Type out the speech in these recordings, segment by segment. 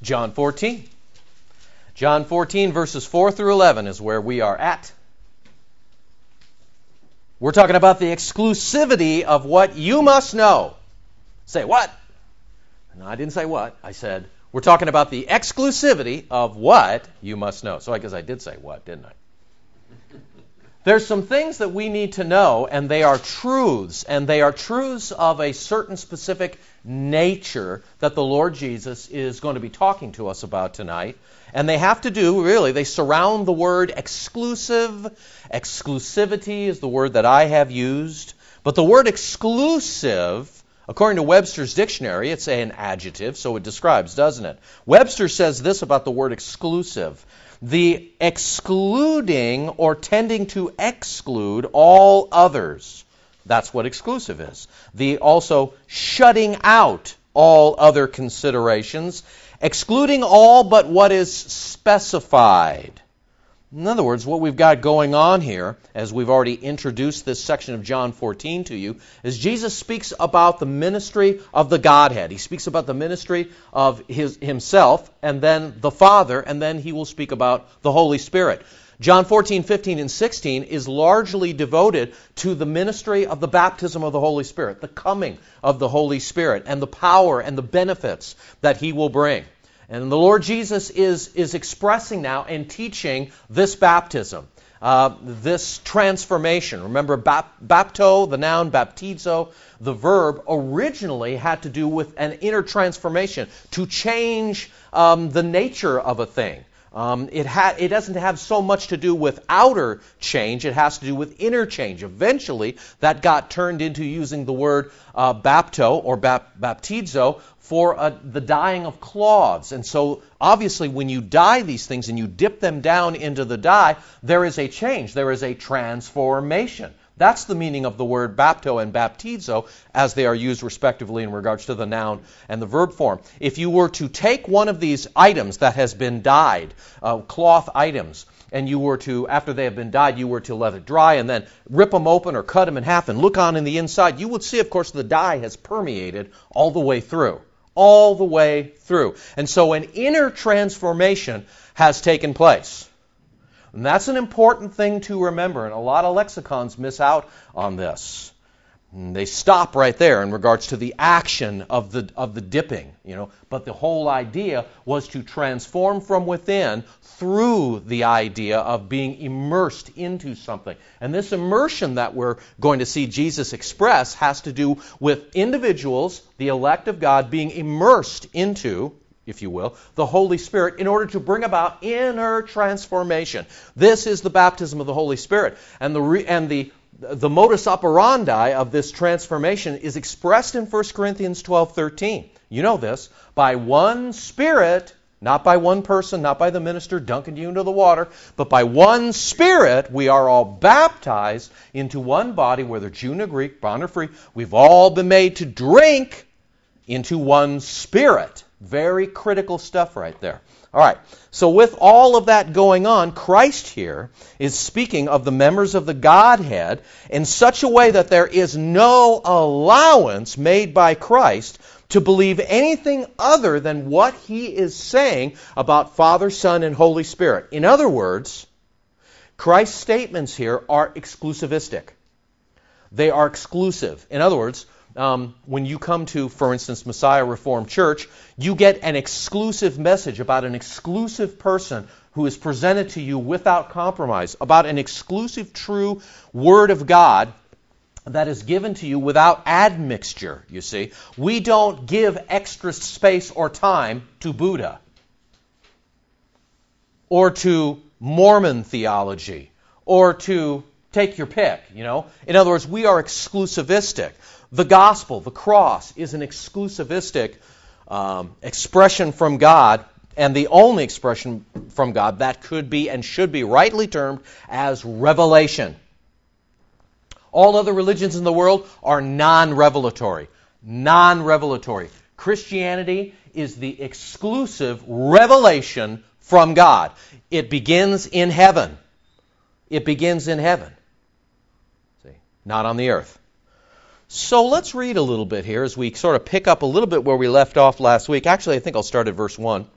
John 14. John 14, verses 4 through 11 is where we are at. We're talking about the exclusivity of what you must know. Say what? No, I didn't say what. I said we're talking about the exclusivity of what you must know. So I guess I did say what, didn't I? There's some things that we need to know, and they are truths, and they are truths of a certain specific nature that the Lord Jesus is going to be talking to us about tonight. And they have to do, really, they surround the word exclusive. Exclusivity is the word that I have used. But the word exclusive, according to Webster's dictionary, it's an adjective, so it describes, doesn't it? Webster says this about the word exclusive: the excluding or tending to exclude all others. That's what exclusive is. The also shutting out all other considerations, excluding all but what is specified. In other words, what we've got going on here, as we've already introduced this section of John 14 to you, is Jesus speaks about the ministry of the Godhead. He speaks about the ministry of himself, and then the Father, and then he will speak about the Holy Spirit. John 14, 15, and 16 is largely devoted to the ministry of the baptism of the Holy Spirit, the coming of the Holy Spirit, and the power and the benefits that he will bring. And the Lord Jesus is expressing now and teaching this baptism, this transformation. Remember, bapto, the noun, baptizo, the verb, originally had to do with an inner transformation, to change the nature of a thing. It doesn't have so much to do with outer change. It has to do with inner change. Eventually, that got turned into using the word bapto or baptizo for the dyeing of cloths. And so, obviously, when you dye these things and you dip them down into the dye, there is a change. There is a transformation. That's the meaning of the word bapto and baptizo as they are used respectively in regards to the noun and the verb form. If you were to take one of these items that has been dyed, cloth items, and you were to, after they have been dyed, you were to let it dry and then rip them open or cut them in half and look on in the inside, you would see, of course, the dye has permeated all the way through. All the way through. And so an inner transformation has taken place. And that's an important thing to remember, and a lot of lexicons miss out on this. And they stop right there in regards to the action of the dipping, But the whole idea was to transform from within through the idea of being immersed into something. And this immersion that we're going to see Jesus express has to do with individuals, the elect of God, being immersed into, if you will, the Holy Spirit in order to bring about inner transformation. This is the baptism of the Holy Spirit. And the modus operandi of this transformation is expressed in 1 Corinthians 12:13. You know this. By one Spirit, not by one person, not by the minister dunking you into the water, but by one Spirit, we are all baptized into one body, whether Jew or Greek, bond or free. We've all been made to drink into one Spirit. Very critical stuff right there. All right, so with all of that going on, Christ here is speaking of the members of the Godhead in such a way that there is no allowance made by Christ to believe anything other than what he is saying about Father, Son, and Holy Spirit. In other words, Christ's statements here are exclusivistic. They are exclusive. In other words, when you come to, for instance, Messiah Reformed Church, you get an exclusive message about an exclusive person who is presented to you without compromise, about an exclusive true Word of God that is given to you without admixture, you see. We don't give extra space or time to Buddha or to Mormon theology or to take your pick, In other words, we are exclusivistic. The gospel, the cross, is an exclusivistic expression from God, and the only expression from God that could be and should be rightly termed as revelation. All other religions in the world are non-revelatory. Non-revelatory. Christianity is the exclusive revelation from God. It begins in heaven. It begins in heaven. See, not on the earth. So let's read a little bit here as we sort of pick up a little bit where we left off last week. Actually, I think I'll start at verse 1.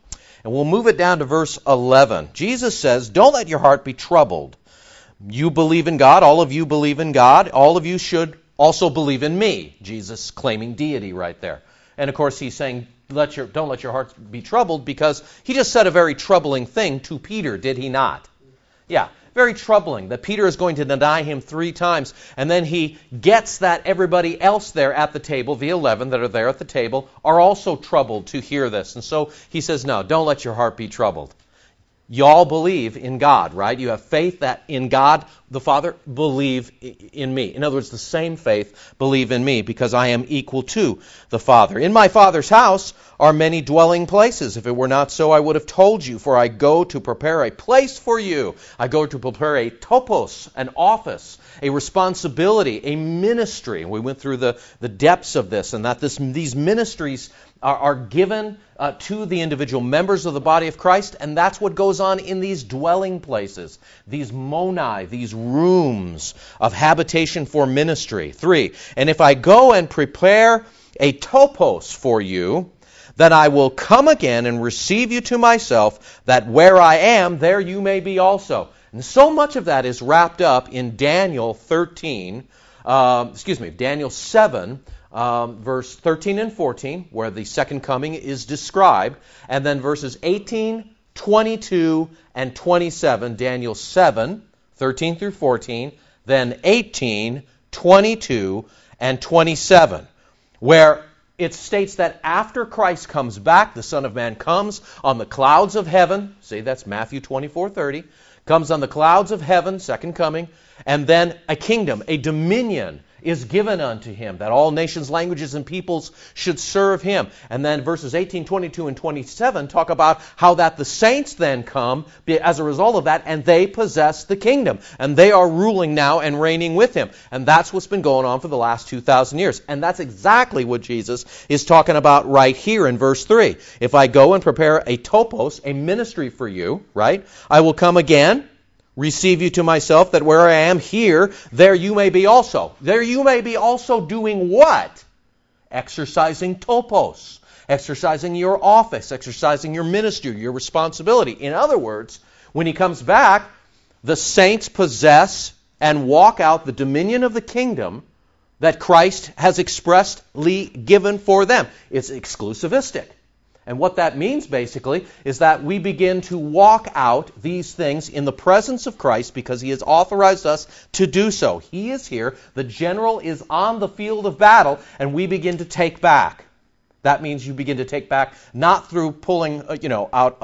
And we'll move it down to verse 11. Jesus says, don't let your heart be troubled. You believe in God, all of you believe in God, all of you should also believe in me. Jesus claiming deity right there. And of course he's saying, don't let your hearts be troubled, because he just said a very troubling thing to Peter, did he not? Yeah, very troubling that Peter is going to deny him 3 times, and then he gets that everybody else there at the table, the 11 that are there at the table, are also troubled to hear this. And so he says, no, don't let your heart be troubled. You all believe in God, right? You have faith that in God the Father, believe in me. In other words, the same faith, believe in me, because I am equal to the Father. In my Father's house are many dwelling places. If it were not so, I would have told you, for I go to prepare a place for you. I go to prepare a topos, an office, a responsibility, a ministry. And we went through the depths of this, and that these ministries are given to the individual members of the body of Christ, and that's what goes on in these dwelling places, these moni, these rooms of habitation for ministry. 3, and if I go and prepare a topos for you, then I will come again and receive you to myself, that where I am, there you may be also. And so much of that is wrapped up in Daniel 7, verse 13 and 14, where the second coming is described, and then verses 18, 22, and 27, Daniel 7, 13 through 14, then 18, 22, and 27, where it states that after Christ comes back, the Son of Man comes on the clouds of heaven. See, that's Matthew 24:30. Comes on the clouds of heaven, second coming, and then a kingdom, a dominion is given unto him, that all nations, languages, and peoples should serve him. And then verses 18, 22, and 27 talk about how that the saints then come as a result of that, and they possess the kingdom. And they are ruling now and reigning with him. And that's what's been going on for the last 2,000 years. And that's exactly what Jesus is talking about right here in verse 3. If I go and prepare a topos, a ministry for you, right, I will come again, receive you to myself, that where I am here, there you may be also. There you may be also doing what? Exercising topos. Exercising your office. Exercising your ministry, your responsibility. In other words, when he comes back, the saints possess and walk out the dominion of the kingdom that Christ has expressly given for them. It's exclusivistic. And what that means, basically, is that we begin to walk out these things in the presence of Christ because he has authorized us to do so. He is here. The general is on the field of battle, and we begin to take back. That means you begin to take back not through pulling, out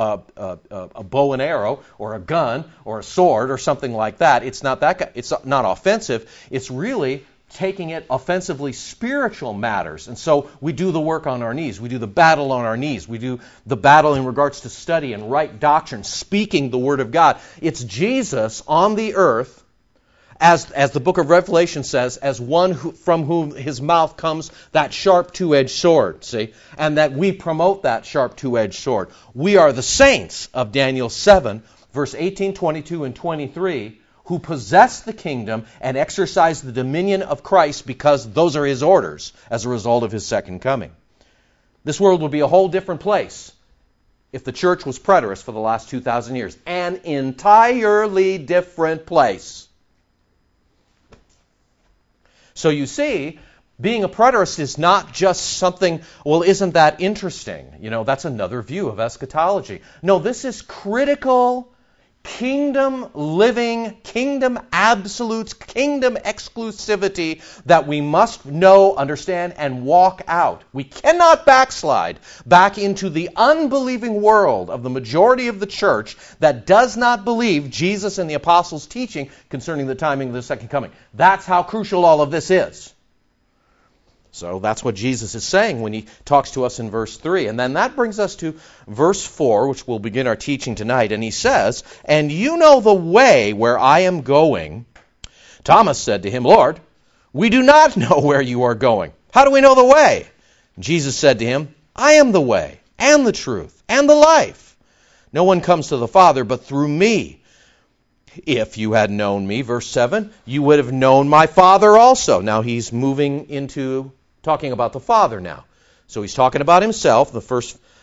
a bow and arrow or a gun or a sword or something like that. It's not that. It's not offensive. It's really taking it offensively spiritual matters. And so we do the work on our knees. We do the battle on our knees. We do the battle in regards to study and right doctrine, speaking the Word of God. It's Jesus on the earth, as the book of Revelation says, as one from whom his mouth comes that sharp two-edged sword, see? And that we promote that sharp two-edged sword. We are the saints of Daniel 7, verse 18, 22, and 23, who possess the kingdom and exercise the dominion of Christ because those are his orders as a result of his second coming. This world would be a whole different place if the church was preterist for the last 2,000 years. An entirely different place. So you see, being a preterist is not just something, well, isn't that interesting? That's another view of eschatology. No, this is critical kingdom living, kingdom absolutes, kingdom exclusivity that we must know, understand, and walk out. We cannot backslide back into the unbelieving world of the majority of the church that does not believe Jesus and the apostles' teaching concerning the timing of the second coming. That's how crucial all of this is. So that's what Jesus is saying when he talks to us in verse 3. And then that brings us to verse 4, which we'll begin our teaching tonight. And he says, "And you know the way where I am going." Thomas said to him, "Lord, we do not know where you are going. How do we know the way?" Jesus said to him, "I am the way, and the truth, and the life. No one comes to the Father but through me. If you had known me," verse 7, "you would have known my Father also." Now he's moving into talking about the Father now. So he's talking about himself, the first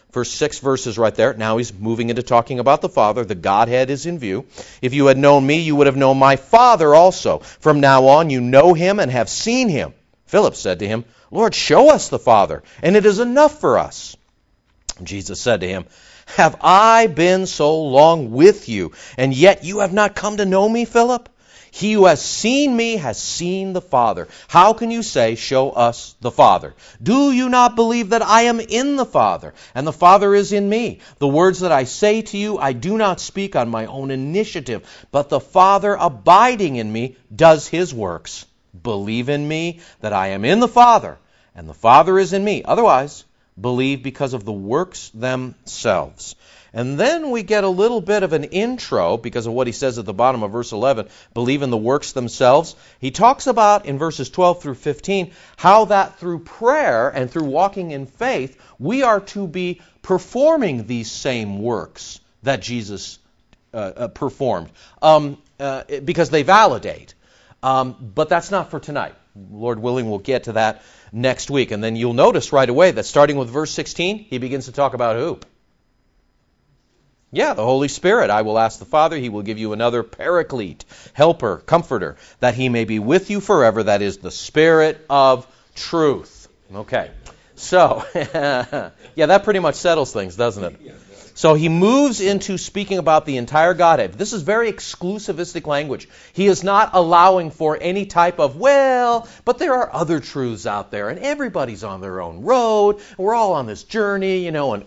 First 6 verses right there. Now he's moving into talking about the Father. The Godhead is in view. If you had known me, you would have known my Father also. From now on you know him and have seen him. Philip said to him, Lord, show us the Father, and it is enough for us. Jesus said to him, have I been so long with you, and yet you have not come to know me, Philip? He who has seen me has seen the Father. How can you say, show us the Father? Do you not believe that I am in the Father, and the Father is in me? The words that I say to you, I do not speak on my own initiative, but the Father abiding in me does his works. Believe in me that I am in the Father, and the Father is in me. Otherwise, believe because of the works themselves. And then we get a little bit of an intro because of what he says at the bottom of verse 11, believe in the works themselves. He talks about in verses 12 through 15 how that through prayer and through walking in faith, we are to be performing these same works that Jesus performed because they validate. But that's not for tonight. Lord willing, we'll get to that next week. And then you'll notice right away that starting with verse 16, he begins to talk about who? Yeah, the Holy Spirit. I will ask the Father, he will give you another paraclete, helper, comforter, that he may be with you forever. That is the Spirit of truth. Okay. So, yeah, that pretty much settles things, doesn't it? So he moves into speaking about the entire Godhead. This is very exclusivistic language. He is not allowing for any type of, well, but there are other truths out there, and everybody's on their own road. We're all on this journey, and,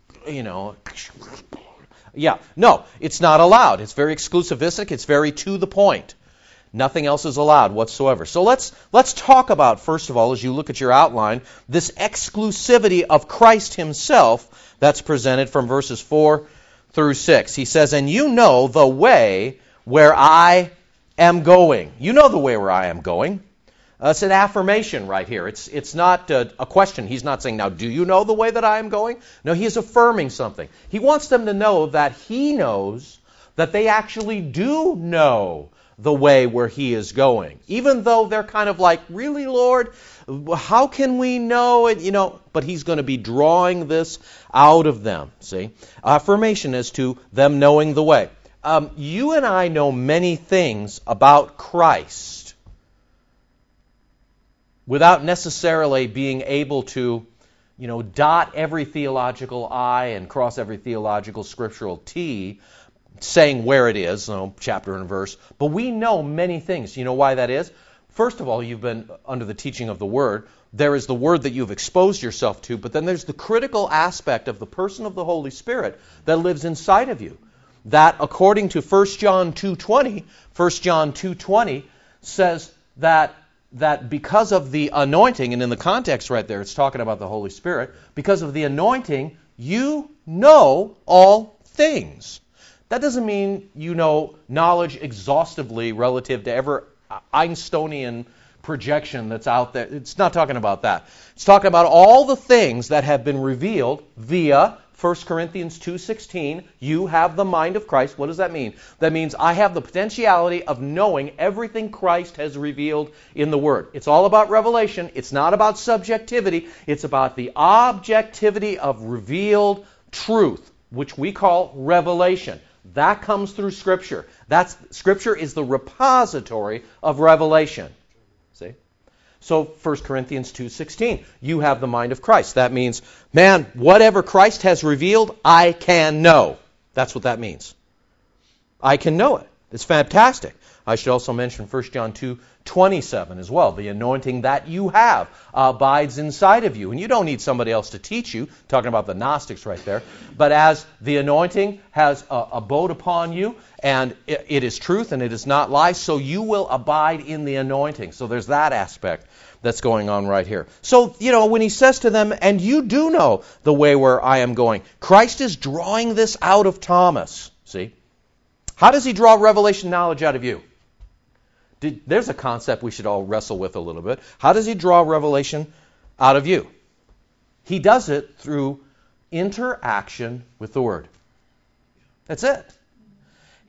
yeah, no, it's not allowed. It's very exclusivistic. It's very to the point. Nothing else is allowed whatsoever. So let's talk about, first of all, as you look at your outline, this exclusivity of Christ himself that's presented from verses 4 through 6. He says, and you know the way where I am going. You know the way where I am going. It's an affirmation right here. It's not a question. He's not saying, now, do you know the way that I am going? No, he is affirming something. He wants them to know that he knows that they actually do know the way where he is going. Even though they're kind of like, really, Lord? How can we know it? But he's going to be drawing this out of them. See? Affirmation as to them knowing the way. You and I know many things about Christ without necessarily being able to, dot every theological I and cross every theological scriptural T, saying where it is, chapter and verse. But we know many things. You know why that is? First of all, you've been under the teaching of the Word. There is the Word that you've exposed yourself to, but then there's the critical aspect of the person of the Holy Spirit that lives inside of you. That, according to 1 John 2:20 says that because of the anointing, and in the context right there, it's talking about the Holy Spirit, because of the anointing, you know all things. That doesn't mean you know knowledge exhaustively relative to every Einsteinian projection that's out there. It's not talking about that. It's talking about all the things that have been revealed via 1 Corinthians 2:16, you have the mind of Christ. What does that mean? That means I have the potentiality of knowing everything Christ has revealed in the Word. It's all about revelation. It's not about subjectivity. It's about the objectivity of revealed truth, which we call revelation. That comes through Scripture. Scripture is the repository of revelation. See? So 1 Corinthians 2:16, you have the mind of Christ. That means, man, whatever Christ has revealed, I can know. That's what that means. I can know it. It's fantastic. I should also mention 1 John 2:27 as well. The anointing that you have abides inside of you. And you don't need somebody else to teach you, talking about the Gnostics right there. But as the anointing has abode upon you, and it is truth and it is not lie, so you will abide in the anointing. So there's that aspect that's going on right here. So, when he says to them, and you do know the way where I am going, Christ is drawing this out of Thomas. See? How does he draw revelation knowledge out of you? There's a concept we should all wrestle with a little bit. How does he draw revelation out of you? He does it through interaction with the Word. That's it.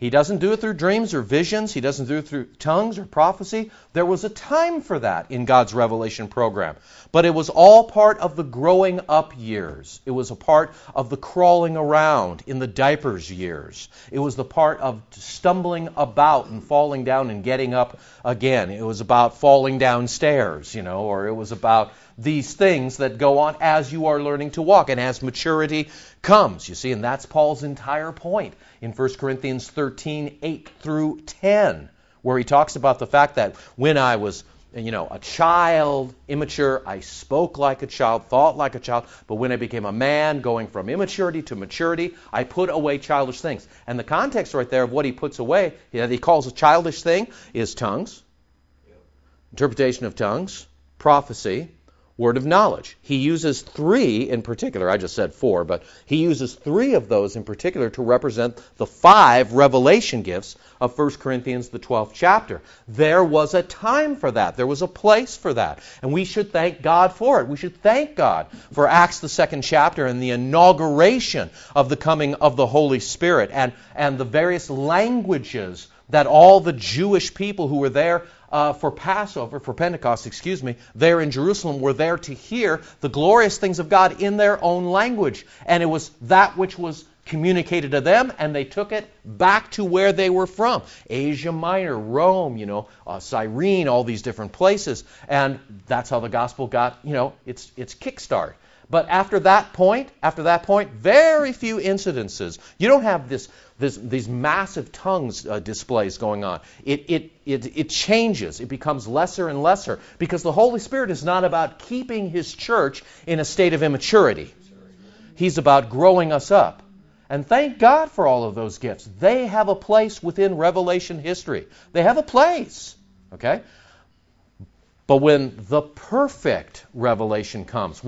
He doesn't do it through dreams or visions. He doesn't do it through tongues or prophecy. There was a time for that in God's revelation program. But it was all part of the growing up years. It was a part of the crawling around in the diapers years. It was the part of stumbling about and falling down and getting up again. It was about falling downstairs, or it was about these things that go on as you are learning to walk and as maturity comes. You see, and that's Paul's entire point in 1 Corinthians 13, 8 through 10, where he talks about the fact that when I was, a child, immature, I spoke like a child, thought like a child, but when I became a man, going from immaturity to maturity, I put away childish things. And the context right there of what he puts away, that he calls a childish thing, is tongues, interpretation of tongues, prophecy, word of knowledge. He uses 3 in particular. I just said 4, but he uses 3 of those in particular to represent the 5 revelation gifts of 1 Corinthians, the 12th chapter. There was a time for that. There was a place for that. And we should thank God for it. We should thank God for Acts, the 2nd chapter, and the inauguration of the coming of the Holy Spirit and the various languages that all the Jewish people who were there for Pentecost, there in Jerusalem were there to hear the glorious things of God in their own language. And it was that which was communicated to them, and they took it back to where they were from. Asia Minor, Rome, Cyrene, all these different places. And that's how the gospel got, its kickstart. But after that point, very few incidences. You don't have these massive tongues displays going on. It changes. It becomes lesser and lesser because the Holy Spirit is not about keeping His church in a state of immaturity. He's about growing us up. And thank God for all of those gifts. They have a place within Revelation history. They have a place. Okay? But when the perfect revelation comes,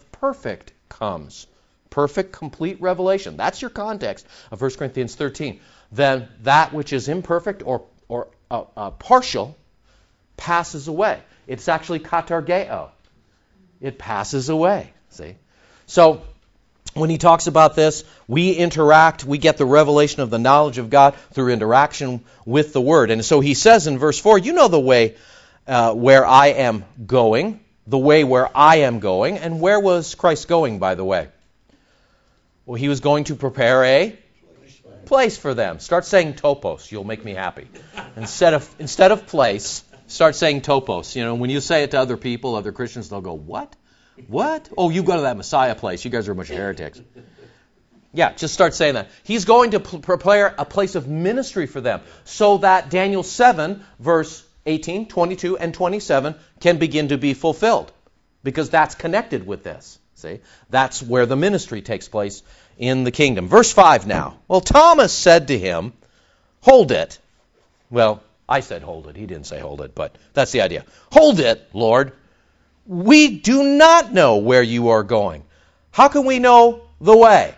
perfect, complete revelation, that's your context of 1 Corinthians 13, then that which is imperfect or partial passes away. It's actually katargeo. It passes away, see? So when he talks about this, we get the revelation of the knowledge of God through interaction with the Word. And so he says in verse 4, you know the way where I am going, And where was Christ going, by the way? Well, he was going to prepare a place for them. Start saying topos. You'll make me happy. Instead of place, start saying topos. When you say it to other people, other Christians, they'll go, what? What? Oh, you go to that Messiah place. You guys are a bunch of heretics. Yeah, just start saying that. He's going to prepare a place of ministry for them so that Daniel 7, verse 18, 22, and 27 can begin to be fulfilled because that's connected with this. See? That's where the ministry takes place in the kingdom. Verse 5 now. Well, Thomas said to him, hold it. Well, I said hold it. He didn't say hold it, but that's the idea. Hold it, Lord. We do not know where you are going. How can we know the way?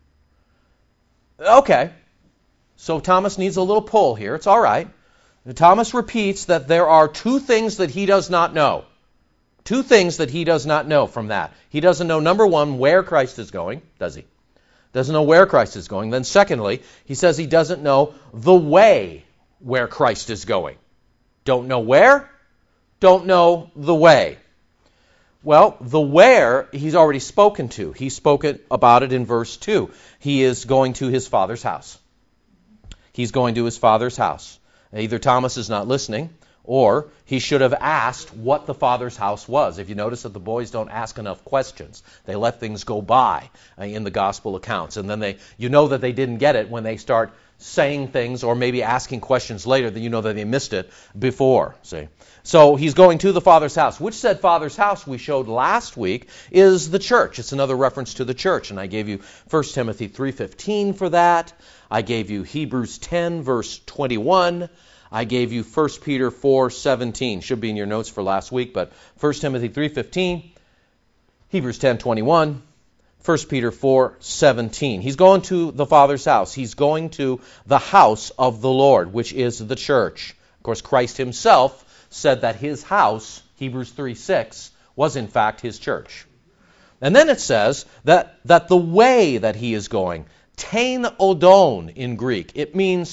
Okay. So Thomas needs a little pull here. It's all right. Thomas repeats that there are 2 things that he does not know. 2 things that he does not know from that. He doesn't know, number 1, where Christ is going, does he? Doesn't know where Christ is going. Then secondly, he says he doesn't know the way where Christ is going. Don't know where, don't know the way. Well, the where he's already spoken to. He's spoken about it in verse 2. He is going to his Father's house. He's going to his Father's house. Either Thomas is not listening, or he should have asked what the Father's house was. If you notice that the boys don't ask enough questions, they let things go by in the gospel accounts. And then you know that they didn't get it when they start saying things or maybe asking questions later, then you know that they missed it before. See? So he's going to the Father's house. Which said Father's house we showed last week is the church. It's another reference to the church. And I gave you 1 Timothy 3:15 for that. I gave you Hebrews 10, verse 21. I gave you 1 Peter 4:17. Should be in your notes for last week, but 1 Timothy 3:15, Hebrews 10:21, 1 Peter 4:17. He's going to the Father's house. He's going to the house of the Lord, which is the church. Of course, Christ himself said that his house, Hebrews 3:6, was in fact his church. And then it says that the way that he is going, tein odon in Greek, it means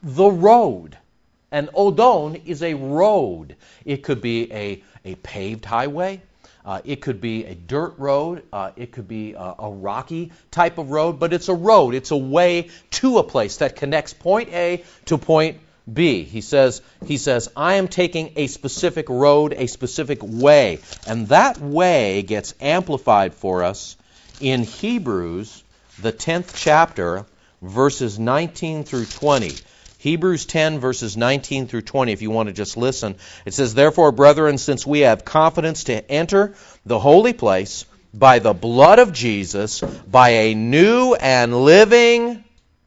the road. And Odon is a road. It could be a paved highway. It could be a dirt road. It could be a rocky type of road. But it's a road. It's a way to a place that connects point A to point B. He says, I am taking a specific road, a specific way. And that way gets amplified for us in Hebrews, the 10th chapter, verses 19 through 20. Hebrews 10, verses 19 through 20, if you want to just listen. It says, Therefore, brethren, since we have confidence to enter the holy place by the blood of Jesus, by a new and living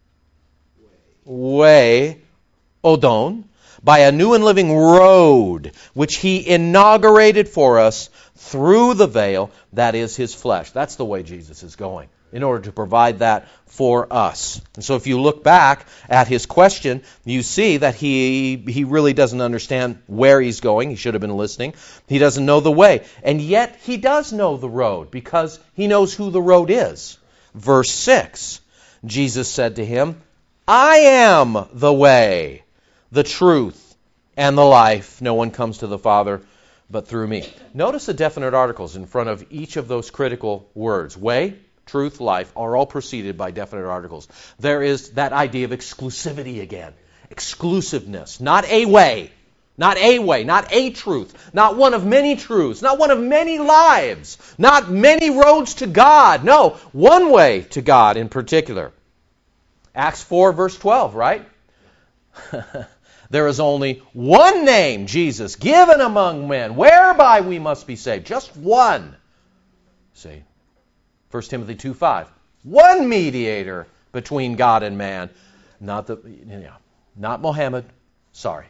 way, Odon, by a new and living road, which he inaugurated for us through the veil, that is his flesh. That's the way Jesus is going, in order to provide that for us. And so if you look back at his question, you see that he really doesn't understand where he's going. He should have been listening. He doesn't know the way. And yet he does know the road, because he knows who the road is. Verse 6, Jesus said to him, I am the way, the truth, and the life. No one comes to the Father but through me. Notice the definite articles in front of each of those critical words. Way, truth, life are all preceded by definite articles. There is that idea of exclusivity again. Exclusiveness. Not a way. Not a way. Not a truth. Not one of many truths. Not one of many lives. Not many roads to God. No, one way to God in particular. Acts 4, verse 12, right? There is only one name, Jesus, given among men, whereby we must be saved. Just one. See, 1 Timothy 2:5. One mediator between God and man. Not Mohammed. Sorry.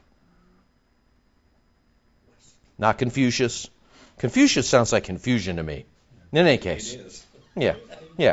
Not Confucius. Confucius sounds like confusion to me. In any case. Yeah.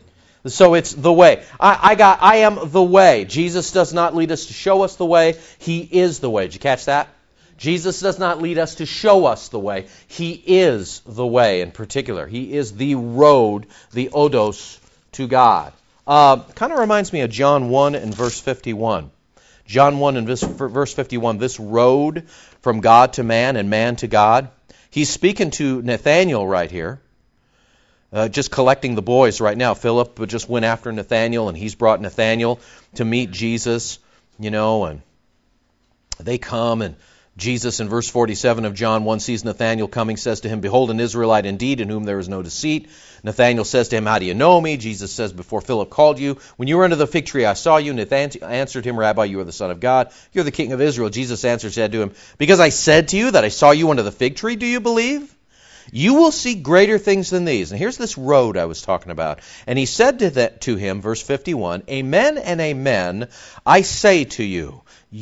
So it's the way. I am the way. Jesus does not lead us to show us the way. He is the way. Did you catch that? Jesus does not lead us to show us the way. He is the way in particular. He is the road, the odos to God. Kind of reminds me of John 1 and verse 51. John 1 and verse 51, this road from God to man and man to God. He's speaking to Nathanael right here. Just collecting the boys right now. Philip just went after Nathanael, and he's brought Nathanael to meet Jesus, and they come, and Jesus in verse 47 of John 1 sees Nathanael coming, says to him, Behold, an Israelite indeed, in whom there is no deceit. Nathanael says to him, How do you know me? Jesus says, Before Philip called you, when you were under the fig tree, I saw you. Nathanael answered him, Rabbi, you are the Son of God. You're the King of Israel. Jesus answered, said to him, Because I said to you that I saw you under the fig tree, do you believe? You will see greater things than these. And here's this road I was talking about. And he said to him, verse 51, Amen and amen, I say to you,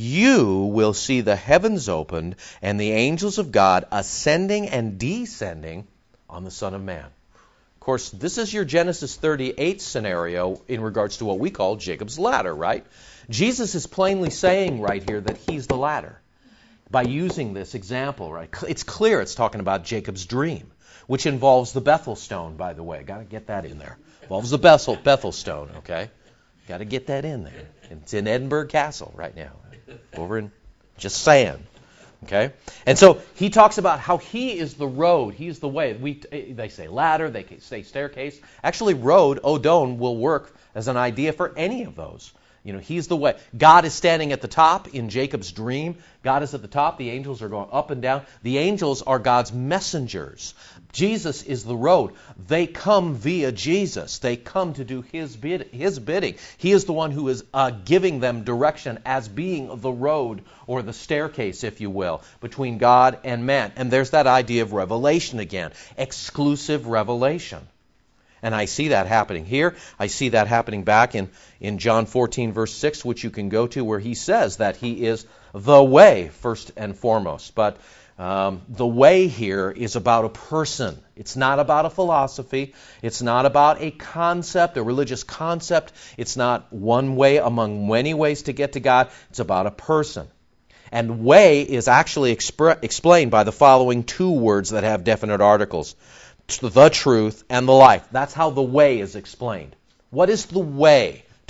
you will see the heavens opened and the angels of God ascending and descending on the Son of Man. Of course, this is your Genesis 38 scenario in regards to what we call Jacob's ladder, right? Jesus is plainly saying right here that he's the ladder. By using this example, right? It's clear it's talking about Jacob's dream, which involves the Bethel stone, by the way. Got to get that in there. Involves the Bethel stone, okay? Got to get that in there. It's in Edinburgh Castle right now. Over in, just saying, okay? And so he talks about how he is the road. He's the way. They say ladder, they say staircase. Actually, road, Odon, will work as an idea for any of those. He's the way. God is standing at the top in Jacob's dream. God is at the top. The angels are going up and down. The angels are God's messengers. Jesus is the road. They come via Jesus. They come to do his bidding. He is the one who is giving them direction as being the road, or the staircase, if you will, between God and man. And there's that idea of revelation again. Exclusive revelation. And I see that happening here. I see that happening back in John 14, verse 6, which you can go to, where he says that he is the way, first and foremost. But the way here is about a person. It's not about a philosophy. It's not about a concept, a religious concept. It's not one way among many ways to get to God. It's about a person. And way is actually explained by the following two words that have definite articles. The truth and the life. That's how the way is explained. What is the way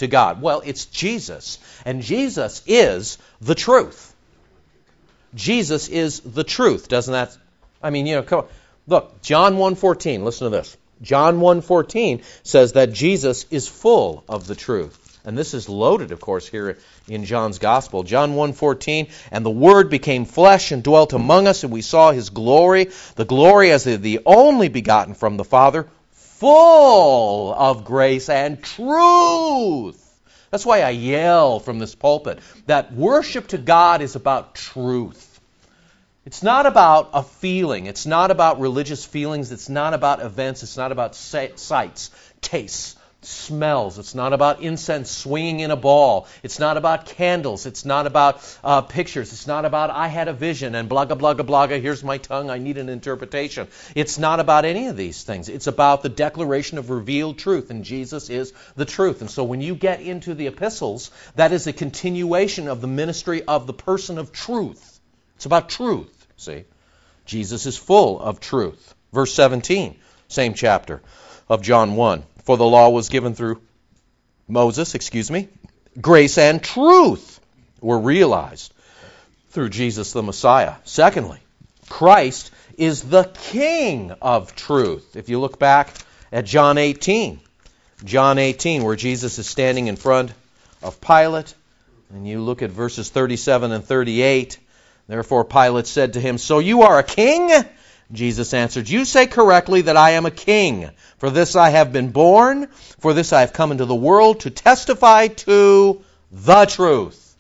to God? Well, it's Jesus. And Jesus is the truth. Jesus is the truth. Doesn't that, come on. Look, John 1:14, listen to this. John 1:14 says that Jesus is full of the truth. And this is loaded, of course, here in John's Gospel. John 1:14, and the Word became flesh and dwelt among us, and we saw His glory, the glory as the only begotten from the Father, full of grace and truth. That's why I yell from this pulpit that worship to God is about truth. It's not about a feeling. It's not about religious feelings. It's not about events. It's not about sights, tastes, smells. It's not about incense swinging in a ball. It's not about candles. It's not about pictures. It's not about I had a vision and blah, blah, blah, blah, here's my tongue, I need an interpretation. It's not about any of these things. It's about the declaration of revealed truth, and Jesus is the truth. And so when you get into the epistles, that is a continuation of the ministry of the person of truth. It's about truth, see. Jesus is full of truth. Verse 17, same chapter of John 1. For the law was given through Moses, grace and truth were realized through Jesus the Messiah. Secondly, Christ is the King of truth. If you look back at John 18, where Jesus is standing in front of Pilate, and you look at verses 37 and 38, therefore Pilate said to him, "So you are a king?" Jesus answered, "You say correctly that I am a king. For this I have been born, for this I have come into the world to testify to the truth.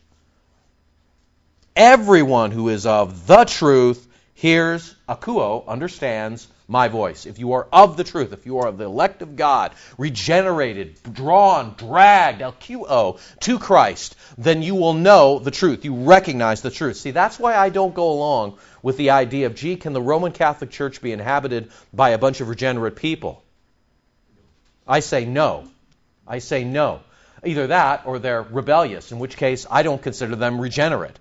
Everyone who is of the truth hears, akuo, understands my voice." If you are of the truth, if you are of the elect of God, regenerated, drawn, dragged, akuo, to Christ, then you will know the truth. You recognize the truth. See, that's why I don't go along with the idea of, can the Roman Catholic Church be inhabited by a bunch of regenerate people? I say no. Either that or they're rebellious, in which case I don't consider them regenerate.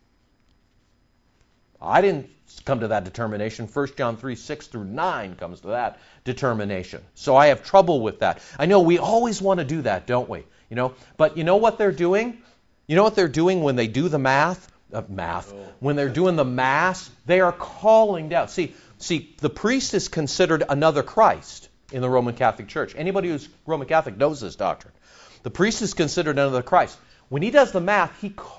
I didn't come to that determination. 1 John 3, 6 through 9 comes to that determination. So I have trouble with that. I know we always want to do that, don't we? But you know what they're doing? You know what they're doing when they do the math? When they're doing the Mass, they are calling down. See, the priest is considered another Christ in the Roman Catholic Church. Anybody who's Roman Catholic knows this doctrine. The priest is considered another Christ. When he does the Mass,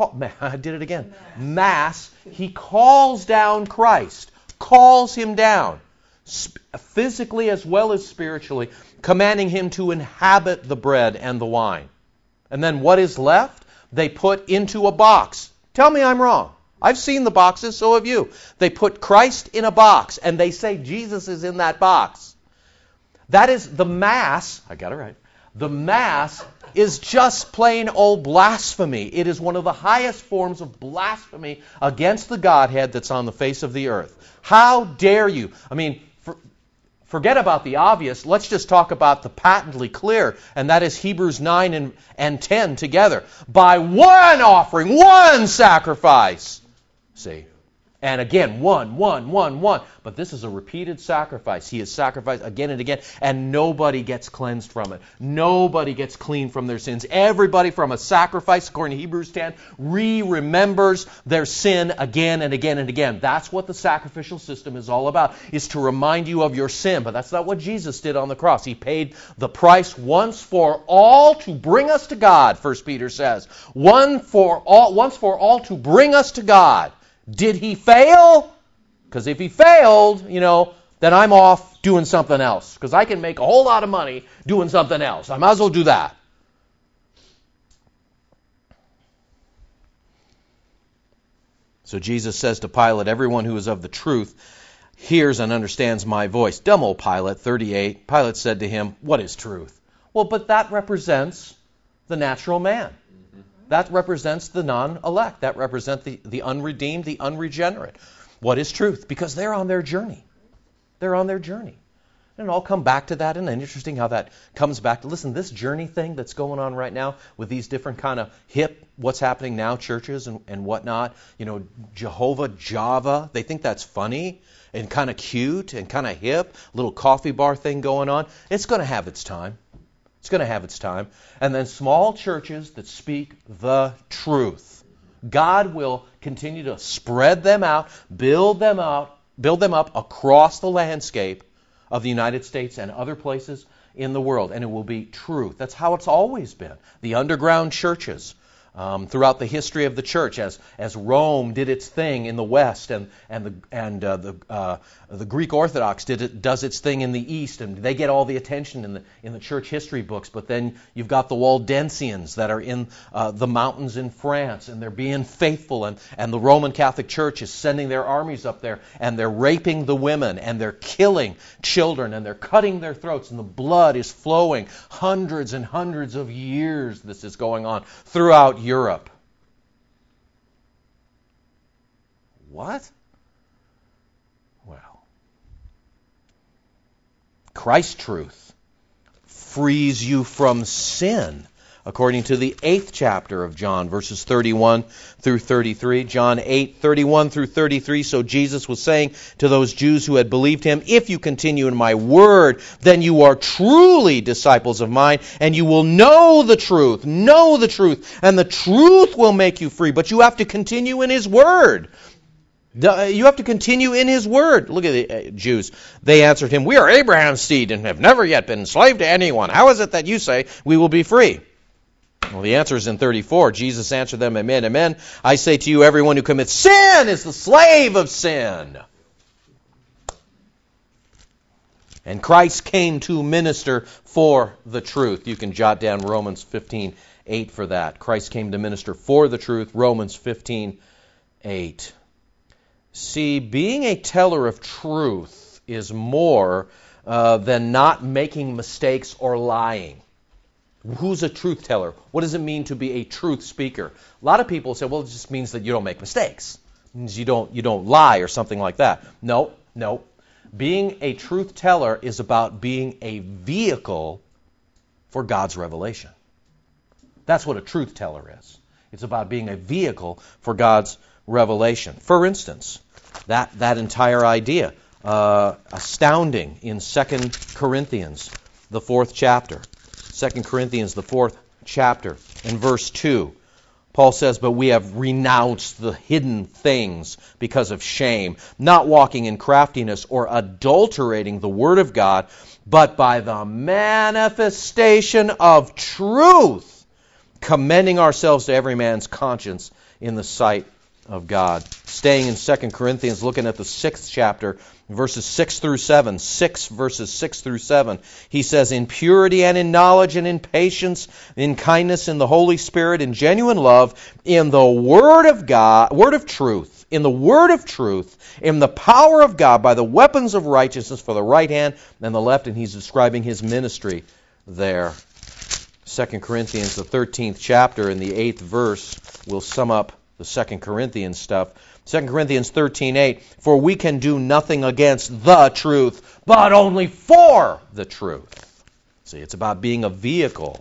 Mass, he calls down Christ, calls him down, physically as well as spiritually, commanding him to inhabit the bread and the wine. And then what is left? They put into a box. Tell me I'm wrong. I've seen the boxes, so have you. They put Christ in a box, and they say Jesus is in that box. That is the Mass. I got it right. The Mass is just plain old blasphemy. It is one of the highest forms of blasphemy against the Godhead that's on the face of the earth. How dare you? Forget about the obvious. Let's just talk about the patently clear, and that is Hebrews 9 and 10 together. By one offering, one sacrifice. See? And again, one. But this is a repeated sacrifice. He is sacrificed again and again, and nobody gets cleansed from it. Nobody gets clean from their sins. Everybody from a sacrifice, according to Hebrews 10, remembers their sin again and again and again. That's what the sacrificial system is all about, is to remind you of your sin. But that's not what Jesus did on the cross. He paid the price once for all to bring us to God, 1 Peter says. Once for all to bring us to God. Did he fail? Because if he failed, then I'm off doing something else. Because I can make a whole lot of money doing something else. I might as well do that. So Jesus says to Pilate, everyone who is of the truth hears and understands my voice. Dumb old Pilate, 38. Pilate said to him, what is truth? Well, but that represents the natural man. That represents the non-elect. That represents the unredeemed, the unregenerate. What is truth? Because they're on their journey. They're on their journey. And I'll come back to that. And interesting how that comes back to, listen, this journey thing that's going on right now with these different kind of hip, what's happening now, churches and whatnot, Jehovah, Java, they think that's funny and kind of cute and kind of hip, little coffee bar thing going on. It's going to have its time. It's going to have its time. And then small churches that speak the truth. God will continue to spread them out, build them up across the landscape of the United States and other places in the world. And it will be truth. That's how it's always been. The underground churches. Throughout the history of the church, as Rome did its thing in the West, and the Greek Orthodox does its thing in the East, and they get all the attention in the church history books. But then you've got the Waldensians that are in the mountains in France, and they're being faithful, and the Roman Catholic Church is sending their armies up there, and they're raping the women, and they're killing children, and they're cutting their throats, and the blood is flowing. Hundreds and hundreds of years this is going on throughout Europe. What? Well, Christ's truth frees you from sin, according to the 8th chapter of John, verses 31 through 33. John 8:31 through 33. So Jesus was saying to those Jews who had believed him, if you continue in my word, then you are truly disciples of mine, and you will know the truth, and the truth will make you free. But you have to continue in his word. You have to continue in his word. Look at the Jews. They answered him, we are Abraham's seed and have never yet been enslaved to anyone. How is it that you say we will be free? Well, the answer is in 34. Jesus answered them, amen, amen. I say to you, everyone who commits sin is the slave of sin. And Christ came to minister for the truth. You can jot down Romans 15:8 for that. Christ came to minister for the truth. Romans 15:8. See, being a teller of truth is more than not making mistakes or lying. Who's a truth teller? What does it mean to be a truth speaker? A lot of people say, well, it just means that you don't make mistakes. It means you don't lie or something like that. No. Being a truth teller is about being a vehicle for God's revelation. That's what a truth teller is. It's about being a vehicle for God's revelation. For instance, that entire idea, astounding in 2 Corinthians, the 4th chapter. 2 Corinthians, the 4th chapter, and verse 2. Paul says, but we have renounced the hidden things because of shame, not walking in craftiness or adulterating the word of God, but by the manifestation of truth, commending ourselves to every man's conscience in the sight of God. Staying in 2 Corinthians, looking at the 6th chapter, verses 6 through 7. 6 verses 6 through 7. He says, in purity and in knowledge and in patience, in kindness, in the Holy Spirit, in genuine love, in the word of God, word of truth, in the word of truth, in the power of God, by the weapons of righteousness for the right hand and the left. And he's describing his ministry there. 2 Corinthians, the 13th chapter, in the 8th verse, will sum up the 2 Corinthians stuff. 2 Corinthians 13:8, for we can do nothing against the truth, but only for the truth. See, it's about being a vehicle,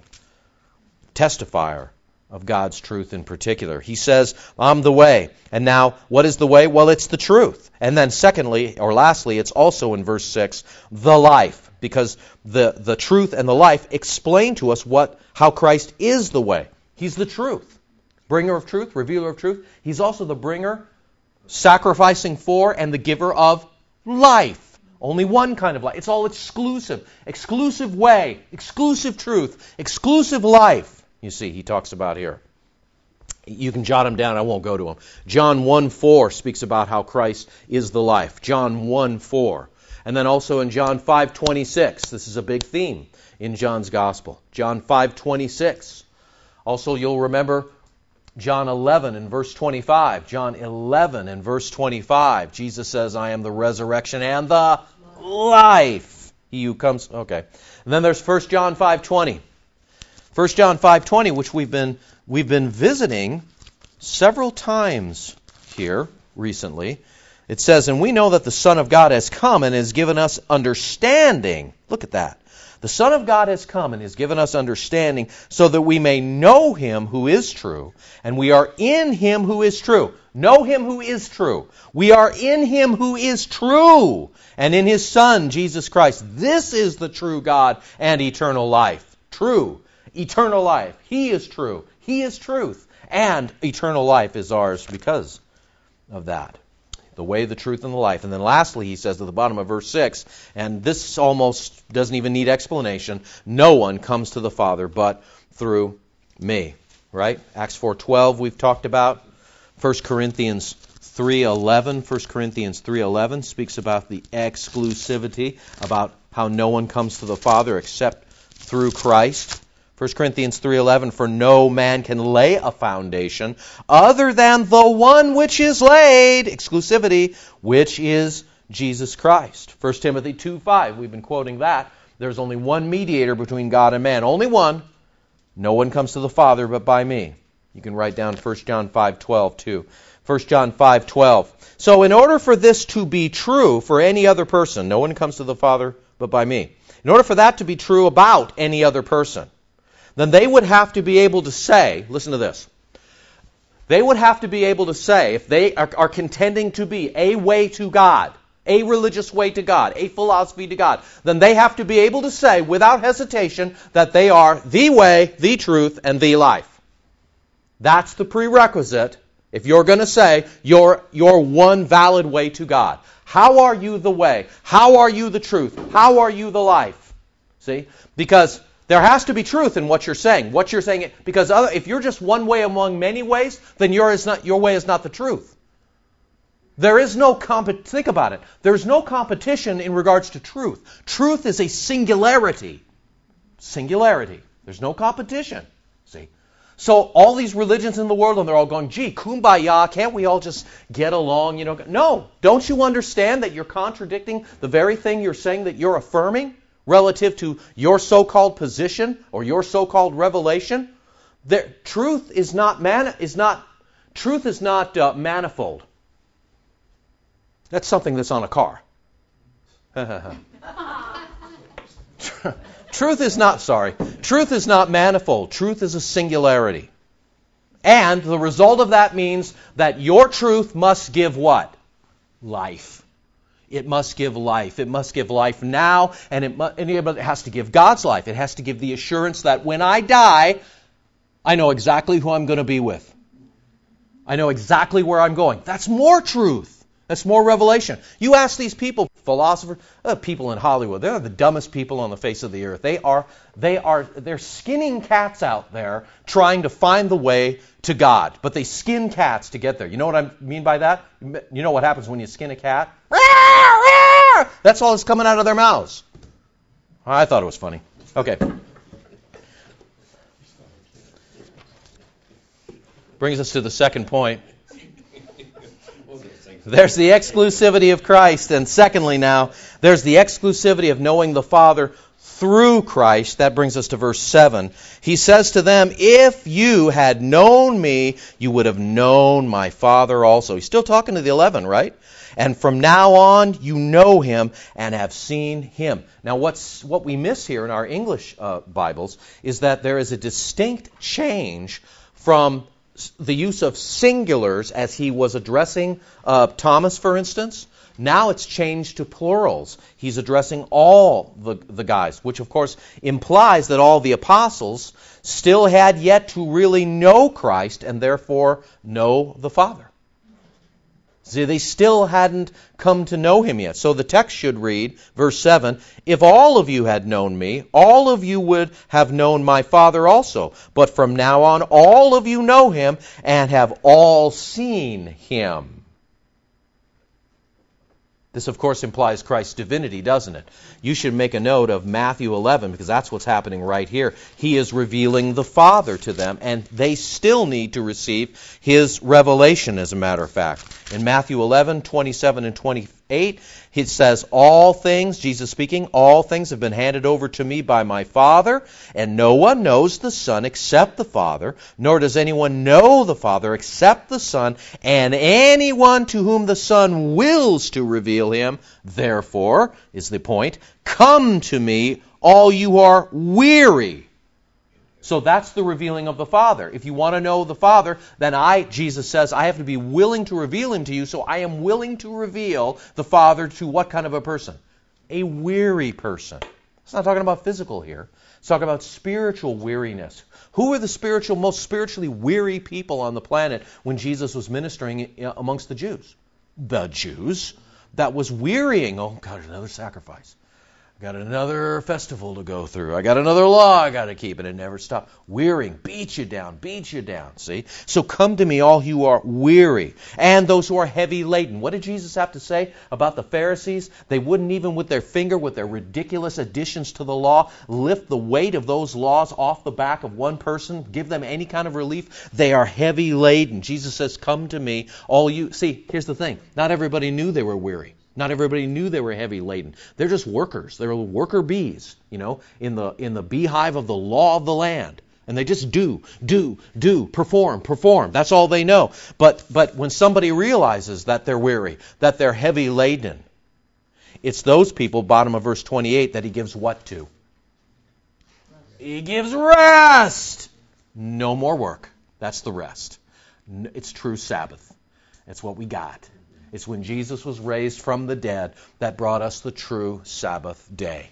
testifier of God's truth in particular. He says, I'm the way. And now, what is the way? Well, it's the truth. And then secondly, or lastly, it's also in verse 6, the life. Because the truth and the life explain to us how Christ is the way. He's the truth. Bringer of truth, revealer of truth. He's also the bringer, sacrificing for, and the giver of life. Only one kind of life. It's all exclusive. Exclusive way, exclusive truth, exclusive life. You see, he talks about here. You can jot them down. I won't go to them. John 1:4 speaks about how Christ is the life. John 1:4. And then also in John 5:26. This is a big theme in John's Gospel. John 5:26. Also, you'll remember John 11 and verse 25. John 11 and verse 25. Jesus says, I am the resurrection and the life. He who comes... Okay. And then there's 1 John 5:20. 1 John 5:20, which we've been visiting several times here recently. It says, and we know that the Son of God has come and has given us understanding. Look at that. The Son of God has come and has given us understanding so that we may know Him who is true, and we are in Him who is true. Know Him who is true. We are in Him who is true, and in His Son, Jesus Christ. This is the true God and eternal life. true. Eternal life. He is true. He is truth. And eternal life is ours because of that. The way, the truth, and the life. And then lastly, he says at the bottom of verse 6, and this almost doesn't even need explanation, no one comes to the Father but through me. Right? Acts 4:12 we've talked about. 1 Corinthians 3:11. 1 Corinthians 3:11 speaks about the exclusivity, about how no one comes to the Father except through Christ. 1 Corinthians 3:11, for no man can lay a foundation other than the one which is laid, exclusivity, which is Jesus Christ. 1 Timothy 2:5, we've been quoting that. There's only one mediator between God and man, only one. No one comes to the Father but by me. You can write down 1 John 5:12 too. 1 John 5:12. So in order for this to be true for any other person, no one comes to the Father but by me. In order for that to be true about any other person, then they would have to be able to say, listen to this, they would have to be able to say, if they are contending to be a way to God, a religious way to God, a philosophy to God, then they have to be able to say without hesitation that they are the way, the truth, and the life. That's the prerequisite if you're going to say you're one valid way to God. How are you the way? How are you the truth? How are you the life? See? Because there has to be truth in what you're saying. What you're saying, because if you're just one way among many ways, then your way is not the truth. There is no think about it. There's no competition in regards to truth. Truth is a singularity. Singularity. There's no competition. See? So all these religions in the world, and they're all going, gee, kumbaya, can't we all just get along? No. Don't you understand that you're contradicting the very thing you're saying that you're affirming? Relative to your so-called position or your so-called revelation, truth is not manifold. That's something that's on a car. Truth is not manifold. Truth is a singularity. And the result of that means that your truth must give what? Life. It must give life. It must give life now, and it has to give God's life. It has to give the assurance that when I die, I know exactly who I'm going to be with. I know exactly where I'm going. That's more truth. That's more revelation. You ask these people, philosophers, people in Hollywood, they're the dumbest people on the face of the earth. They're skinning cats out there trying to find the way to God. But they skin cats to get there. You know what I mean by that? You know what happens when you skin a cat? That's all that's coming out of their mouths. I thought it was funny. Okay. Brings us to the second point. There's the exclusivity of Christ. And secondly now, there's the exclusivity of knowing the Father through Christ. That brings us to verse 7. He says to them, if you had known me, you would have known my Father also. He's still talking to the 11, right? And from now on, you know him and have seen him. Now, what we miss here in our English Bibles is that there is a distinct change from the use of singulars as he was addressing Thomas, for instance. Now it's changed to plurals. He's addressing all the guys, which of course implies that all the apostles still had yet to really know Christ and therefore know the Father. See, they still hadn't come to know him yet. So the text should read, verse 7, if all of you had known me, all of you would have known my Father also. But from now on, all of you know him and have all seen him. This, of course, implies Christ's divinity, doesn't it? You should make a note of Matthew 11 because that's what's happening right here. He is revealing the Father to them, and they still need to receive his revelation, as a matter of fact. In Matthew 11, 27 and 28, it says, all things, Jesus speaking, all things have been handed over to me by my Father, and no one knows the Son except the Father, nor does anyone know the Father except the Son, and anyone to whom the Son wills to reveal him. Therefore, is the point, come to me, all you who are weary. So that's the revealing of the Father. If you want to know the Father, then Jesus says, I have to be willing to reveal him to you, so I am willing to reveal the Father to what kind of a person? A weary person. It's not talking about physical here. It's talking about spiritual weariness. Who were the most spiritually weary people on the planet when Jesus was ministering amongst the Jews? The Jews. That was wearying. Oh, God, another sacrifice. I got another festival to go through. I got another law I got to keep, and it never stopped. Wearying, beat you down, see? So come to me, all who are weary, and those who are heavy laden. What did Jesus have to say about the Pharisees? They wouldn't even with their finger, with their ridiculous additions to the law, lift the weight of those laws off the back of one person, give them any kind of relief. They are heavy laden. Jesus says, come to me, all you... See, here's the thing. Not everybody knew they were weary. Not everybody knew they were heavy laden. They're just workers. They're worker bees, in the beehive of the law of the land. And they just do, perform. That's all they know. But when somebody realizes that they're weary, that they're heavy laden, it's those people, bottom of verse 28, that he gives what to? He gives rest. No more work. That's the rest. It's true Sabbath. It's what we got. It's when Jesus was raised from the dead that brought us the true Sabbath day.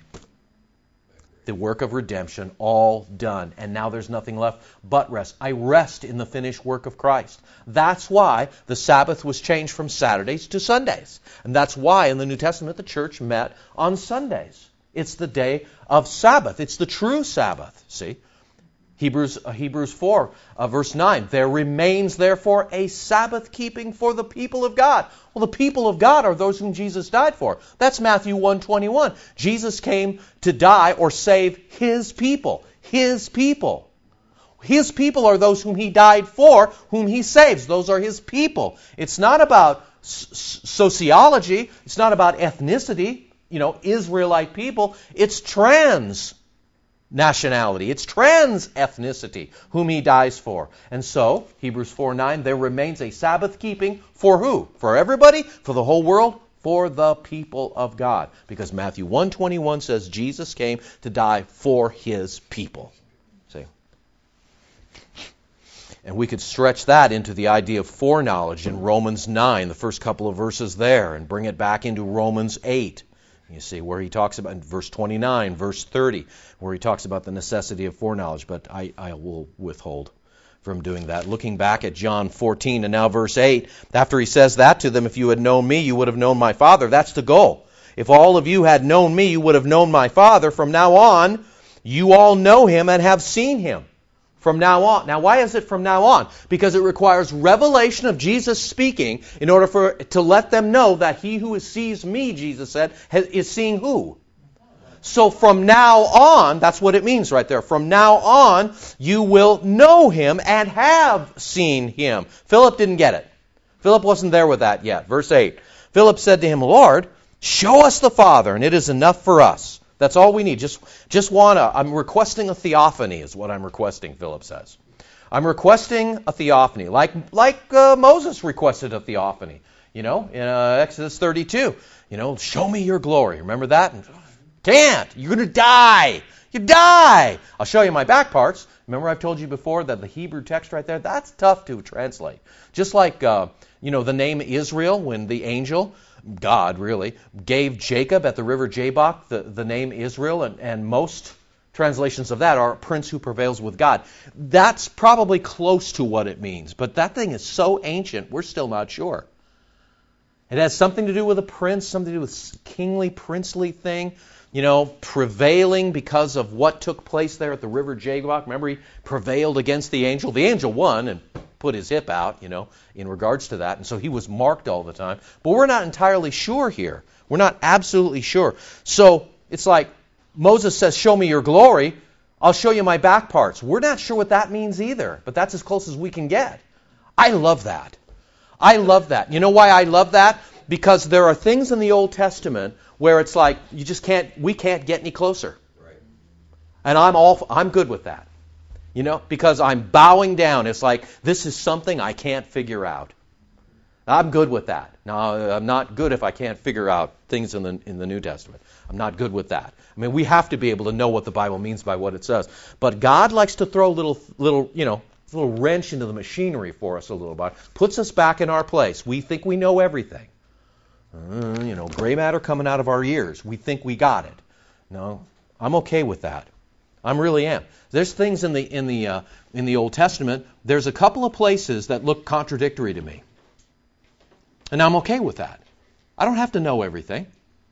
The work of redemption, all done. And now there's nothing left but rest. I rest in the finished work of Christ. That's why the Sabbath was changed from Saturdays to Sundays. And that's why in the New Testament the church met on Sundays. It's the day of Sabbath. It's the true Sabbath, see? Hebrews 4, verse 9, there remains therefore a Sabbath keeping for the people of God. Well, the people of God are those whom Jesus died for. That's Matthew 1:21. Jesus came to die or save His people. His people. His people are those whom He died for, whom He saves. Those are His people. It's not about sociology. It's not about ethnicity, Israelite people. It's nationality. It's trans ethnicity whom He dies for. And so, Hebrews 4:9, there remains a Sabbath keeping for who? For everybody? For the whole world? For the people of God. Because Matthew 1:21 says Jesus came to die for His people. See? And we could stretch that into the idea of foreknowledge in Romans 9, the first couple of verses there, and bring it back into Romans 8. You see, where he talks about, verse 29, verse 30, where he talks about the necessity of foreknowledge, but I will withhold from doing that. Looking back at John 14 and now verse 8, after he says that to them, if you had known me, you would have known my Father. That's the goal. If all of you had known me, you would have known my Father. From now on, you all know Him and have seen Him. From now on. Now, why is it from now on? Because it requires revelation of Jesus speaking in order to let them know that he who sees me, Jesus said, is seeing who? So from now on, that's what it means right there. From now on, you will know Him and have seen Him. Philip didn't get it. Philip wasn't there with that yet. Verse 8. Philip said to Him, Lord, show us the Father, and it is enough for us. That's all we need. I'm requesting a theophany is what I'm requesting, Philip says. I'm requesting a theophany, like Moses requested a theophany, in Exodus 32. Show me your glory. Remember that? Can't. You're going to die. You die. I'll show you my back parts. Remember I've told you before that the Hebrew text right there, that's tough to translate. Just like, the name Israel when the angel... God, really, gave Jacob at the river Jabbok the name Israel, and most translations of that are prince who prevails with God. That's probably close to what it means, but that thing is so ancient, we're still not sure. It has something to do with a prince, something to do with kingly, princely thing, prevailing because of what took place there at the river Jabbok. Remember, he prevailed against the angel. The angel won and put his hip out, in regards to that. And so he was marked all the time. But we're not entirely sure here. We're not absolutely sure. So it's like Moses says, show me your glory. I'll show you my back parts. We're not sure what that means either. But that's as close as we can get. I love that. I love that. You know why I love that? Because there are things in the Old Testament where it's like we can't get any closer. Right. And I'm good with that. Because I'm bowing down. It's like, this is something I can't figure out. I'm good with that. Now, I'm not good if I can't figure out things in the New Testament. I'm not good with that. I mean, we have to be able to know what the Bible means by what it says. But God likes to throw a little wrench into the machinery for us a little bit. Puts us back in our place. We think we know everything. Gray matter coming out of our ears. We think we got it. No. I'm okay with that. I really am. There's things in the Old Testament, there's a couple of places that look contradictory to me. And I'm okay with that. I don't have to know everything.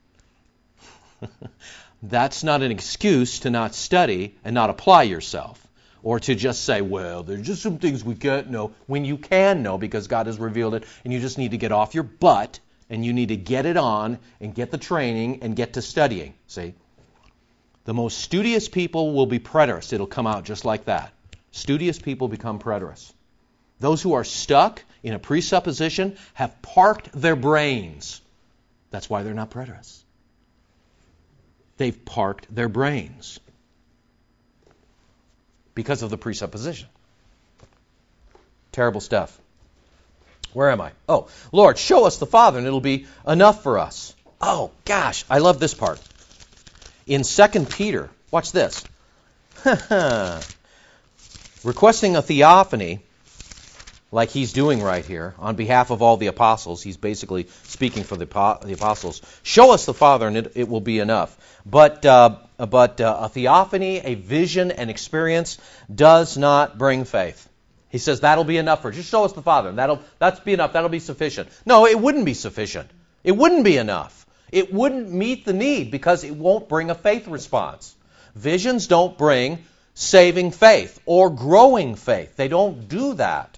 That's not an excuse to not study and not apply yourself. Or to just say, well, there's just some things we can't know. When you can know because God has revealed it, and you just need to get off your butt, and you need to get it on, and get the training, and get to studying. See? The most studious people will be preterists. It'll come out just like that. Studious people become preterists. Those who are stuck in a presupposition have parked their brains. That's why they're not preterists. They've parked their brains because of the presupposition. Terrible stuff. Where am I? Oh, Lord, show us the Father and it'll be enough for us. Oh, gosh, I love this part. In 2 Peter, watch this. Requesting a theophany, like he's doing right here, on behalf of all the apostles. He's basically speaking for the apostles. Show us the Father and it will be enough. But a theophany, a vision, an experience does not bring faith. He says that'll be enough for us. Just show us the Father. And that's be enough. That'll be sufficient. No, it wouldn't be sufficient. It wouldn't be enough. It wouldn't meet the need because it won't bring a faith response. Visions don't bring saving faith or growing faith. They don't do that.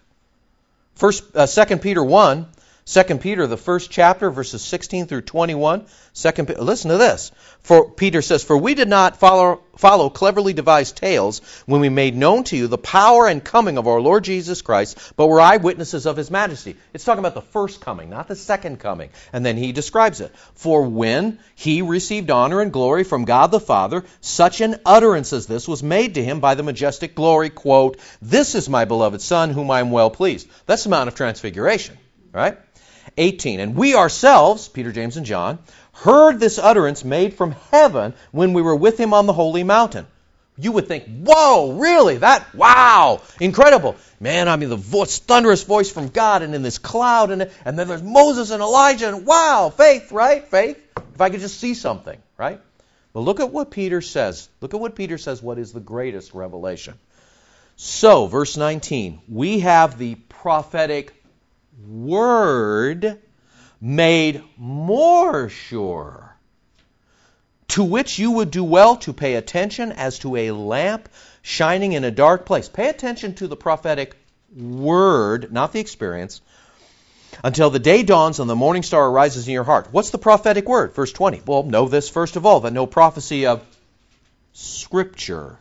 2 Peter 1, 2 Peter, the first chapter, verses 16 through 21. Listen to this. For Peter says, for we did not follow cleverly devised tales when we made known to you the power and coming of our Lord Jesus Christ, but were eyewitnesses of his majesty. It's talking about the first coming, not the second coming. And then he describes it. For when he received honor and glory from God the Father, such an utterance as this was made to him by the majestic glory, quote, this is my beloved Son, whom I am well pleased. That's the Mount of Transfiguration, right? 18. And we ourselves, Peter, James, and John, heard this utterance made from heaven when we were with him on the holy mountain. You would think, whoa, really? Wow, incredible. Man, I mean, the thunderous voice from God and in this cloud, and then there's Moses and Elijah, and wow, faith, right? Faith. If I could just see something, right? Well, look at what Peter says. Look at what Peter says, what is the greatest revelation. So, verse 19, we have the prophetic word made more sure, to which you would do well to pay attention as to a lamp shining in a dark place. Pay attention to the prophetic word, not the experience, until the day dawns and the morning star arises in your heart. What's the prophetic word? Verse 20. Well, know this first of all, that no prophecy of Scripture,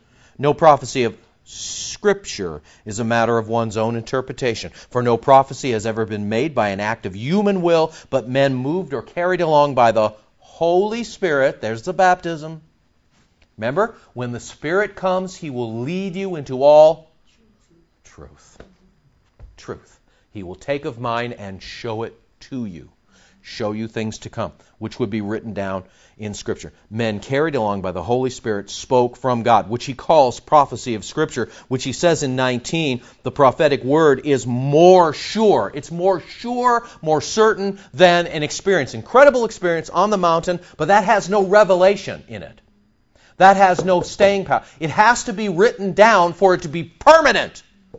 Scripture is a matter of one's own interpretation. For no prophecy has ever been made by an act of human will, but men moved or carried along by the Holy Spirit. There's the baptism. Remember, when the Spirit comes, He will lead you into all truth. Truth. He will take of mine and show it to you. Show you things to come, which would be written down in Scripture. Men carried along by the Holy Spirit spoke from God, which he calls prophecy of Scripture, which he says in 19, the prophetic word is more sure. It's more sure, more certain than an experience. Incredible experience on the mountain, but that has no revelation in it. That has no staying power. It has to be written down for it to be permanent.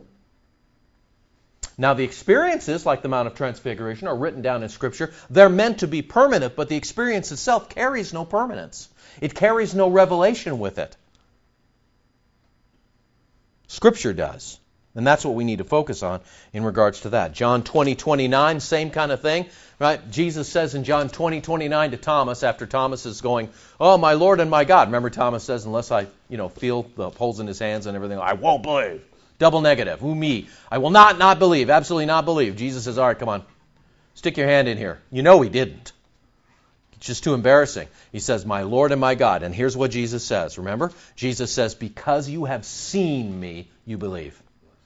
Now, the experiences, like the Mount of Transfiguration, are written down in Scripture. They're meant to be permanent, but the experience itself carries no permanence. It carries no revelation with it. Scripture does. And that's what we need to focus on in regards to that. John 20:29, same kind of thing. Right? Jesus says in John 20:29 to Thomas, after Thomas is going, oh, my Lord and my God. Remember, Thomas says, unless I feel the holes in his hands and everything, I won't believe. Double negative. Who, me? I will not believe. Absolutely not believe. Jesus says, all right, come on. Stick your hand in here. You know he didn't. It's just too embarrassing. He says, my Lord and my God. And here's what Jesus says. Remember? Jesus says, because you have seen me, you believe.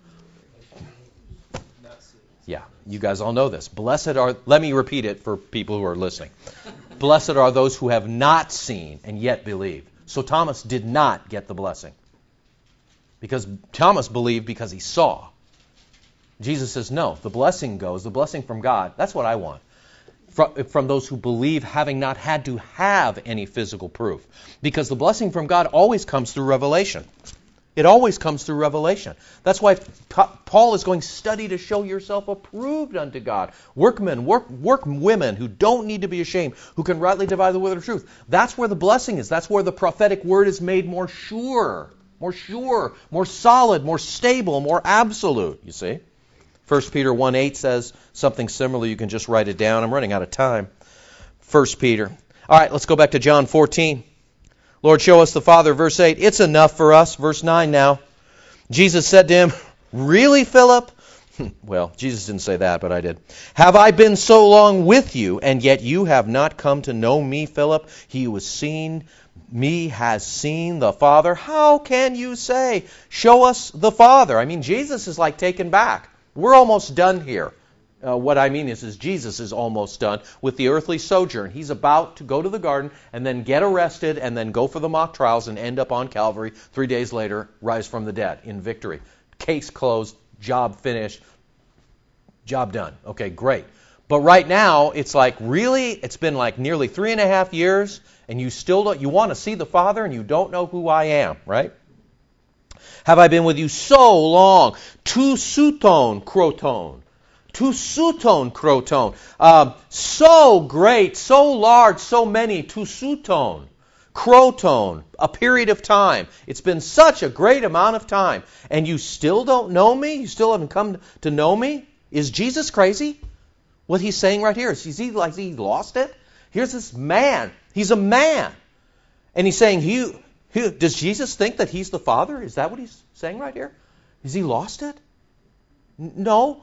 Yeah, you guys all know this. Blessed are, let me repeat it for people who are listening. Blessed are those who have not seen and yet believe. So Thomas did not get the blessing. Because Thomas believed because he saw. Jesus says, no, the blessing from God. That's what I want. from those who believe, having not had to have any physical proof. Because the blessing from God always comes through revelation. It always comes through revelation. That's why Paul is going, study to show yourself approved unto God. Workwomen who don't need to be ashamed, who can rightly divide the word of truth. That's where the blessing is. That's where the prophetic word is made more sure, more solid, more stable, more absolute, you see. 1 Peter 1:8 says something similar. You can just write it down. I'm running out of time. 1 Peter. All right, let's go back to John 14. Lord, show us the Father. Verse 8, it's enough for us. Verse 9 now. Jesus said to him, really, Philip? Well, Jesus didn't say that, but I did. Have I been so long with you, and yet you have not come to know me, Philip? He who has seen me has seen the Father. How can you say, show us the Father? I mean, Jesus is like taken back. We're almost done here. What I mean is Jesus is almost done with the earthly sojourn. He's about to go to the garden and then get arrested and then go for the mock trials and end up on Calvary. 3 days later, rise from the dead in victory. Case closed, job finished, job done. Okay, great. But right now, it's like, really? It's been like nearly 3.5 years and you still don't, you want to see the Father and you don't know who I am, right? Have I been with you so long? Tu suton kroton. Tu suton kroton. So great, so large, so many. Tu suton. Kroton. A period of time. It's been such a great amount of time. And you still don't know me? You still haven't come to know me? Is Jesus crazy? What he's saying right here. Is he like he lost it? Here's this man. He's a man. And he's saying, does Jesus think that he's the Father? Is that what he's saying right here? Has he lost it? No,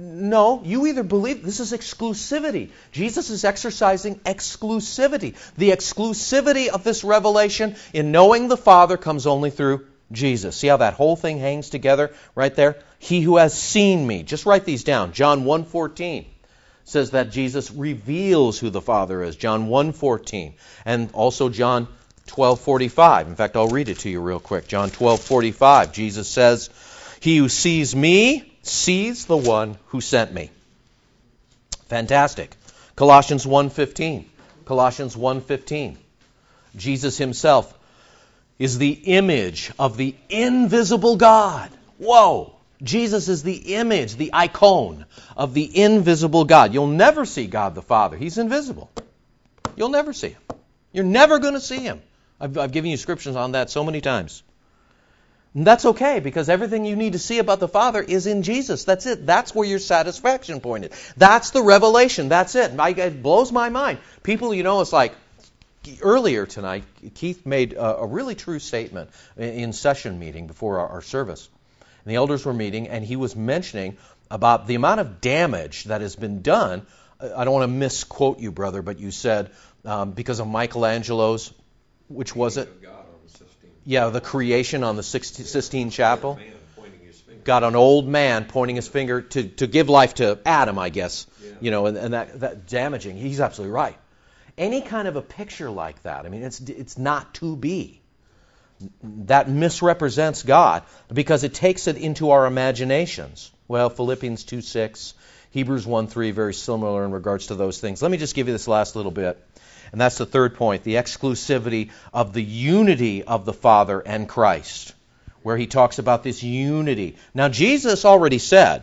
you either believe, this is exclusivity. Jesus is exercising exclusivity. The exclusivity of this revelation in knowing the Father comes only through Jesus. See how that whole thing hangs together right there? He who has seen me. Just write these down. John 1:14 says that Jesus reveals who the Father is. John 1:14. And also John 12:45. In fact, I'll read it to you real quick. John 12:45. Jesus says, he who sees me sees the one who sent me. Fantastic. Colossians 1:15. Colossians 1:15. Jesus himself is the image of the invisible God. Whoa! Jesus is the image, the icon of the invisible God. You'll never see God the Father. He's invisible. You'll never see him. You're never going to see him. I've given you scriptures on that so many times. And that's okay, because everything you need to see about the Father is in Jesus. That's it. That's where your satisfaction point is. That's the revelation. That's it. It blows my mind. People, it's like earlier tonight, Keith made a really true statement in session meeting before our service. And the elders were meeting, and he was mentioning about the amount of damage that has been done. I don't want to misquote you, brother, but you said because of Michelangelo's, which was it? Yeah, the creation on the Sistine Chapel. Got an old man pointing his finger to give life to Adam, I guess. Yeah. And that damaging. He's absolutely right. Any kind of a picture like that, I mean, it's not to be. That misrepresents God because it takes it into our imaginations. Well, Philippians 2:6, Hebrews 1:3, very similar in regards to those things. Let me just give you this last little bit. And that's the third point, the exclusivity of the unity of the Father and Christ, where he talks about this unity. Now, Jesus already said,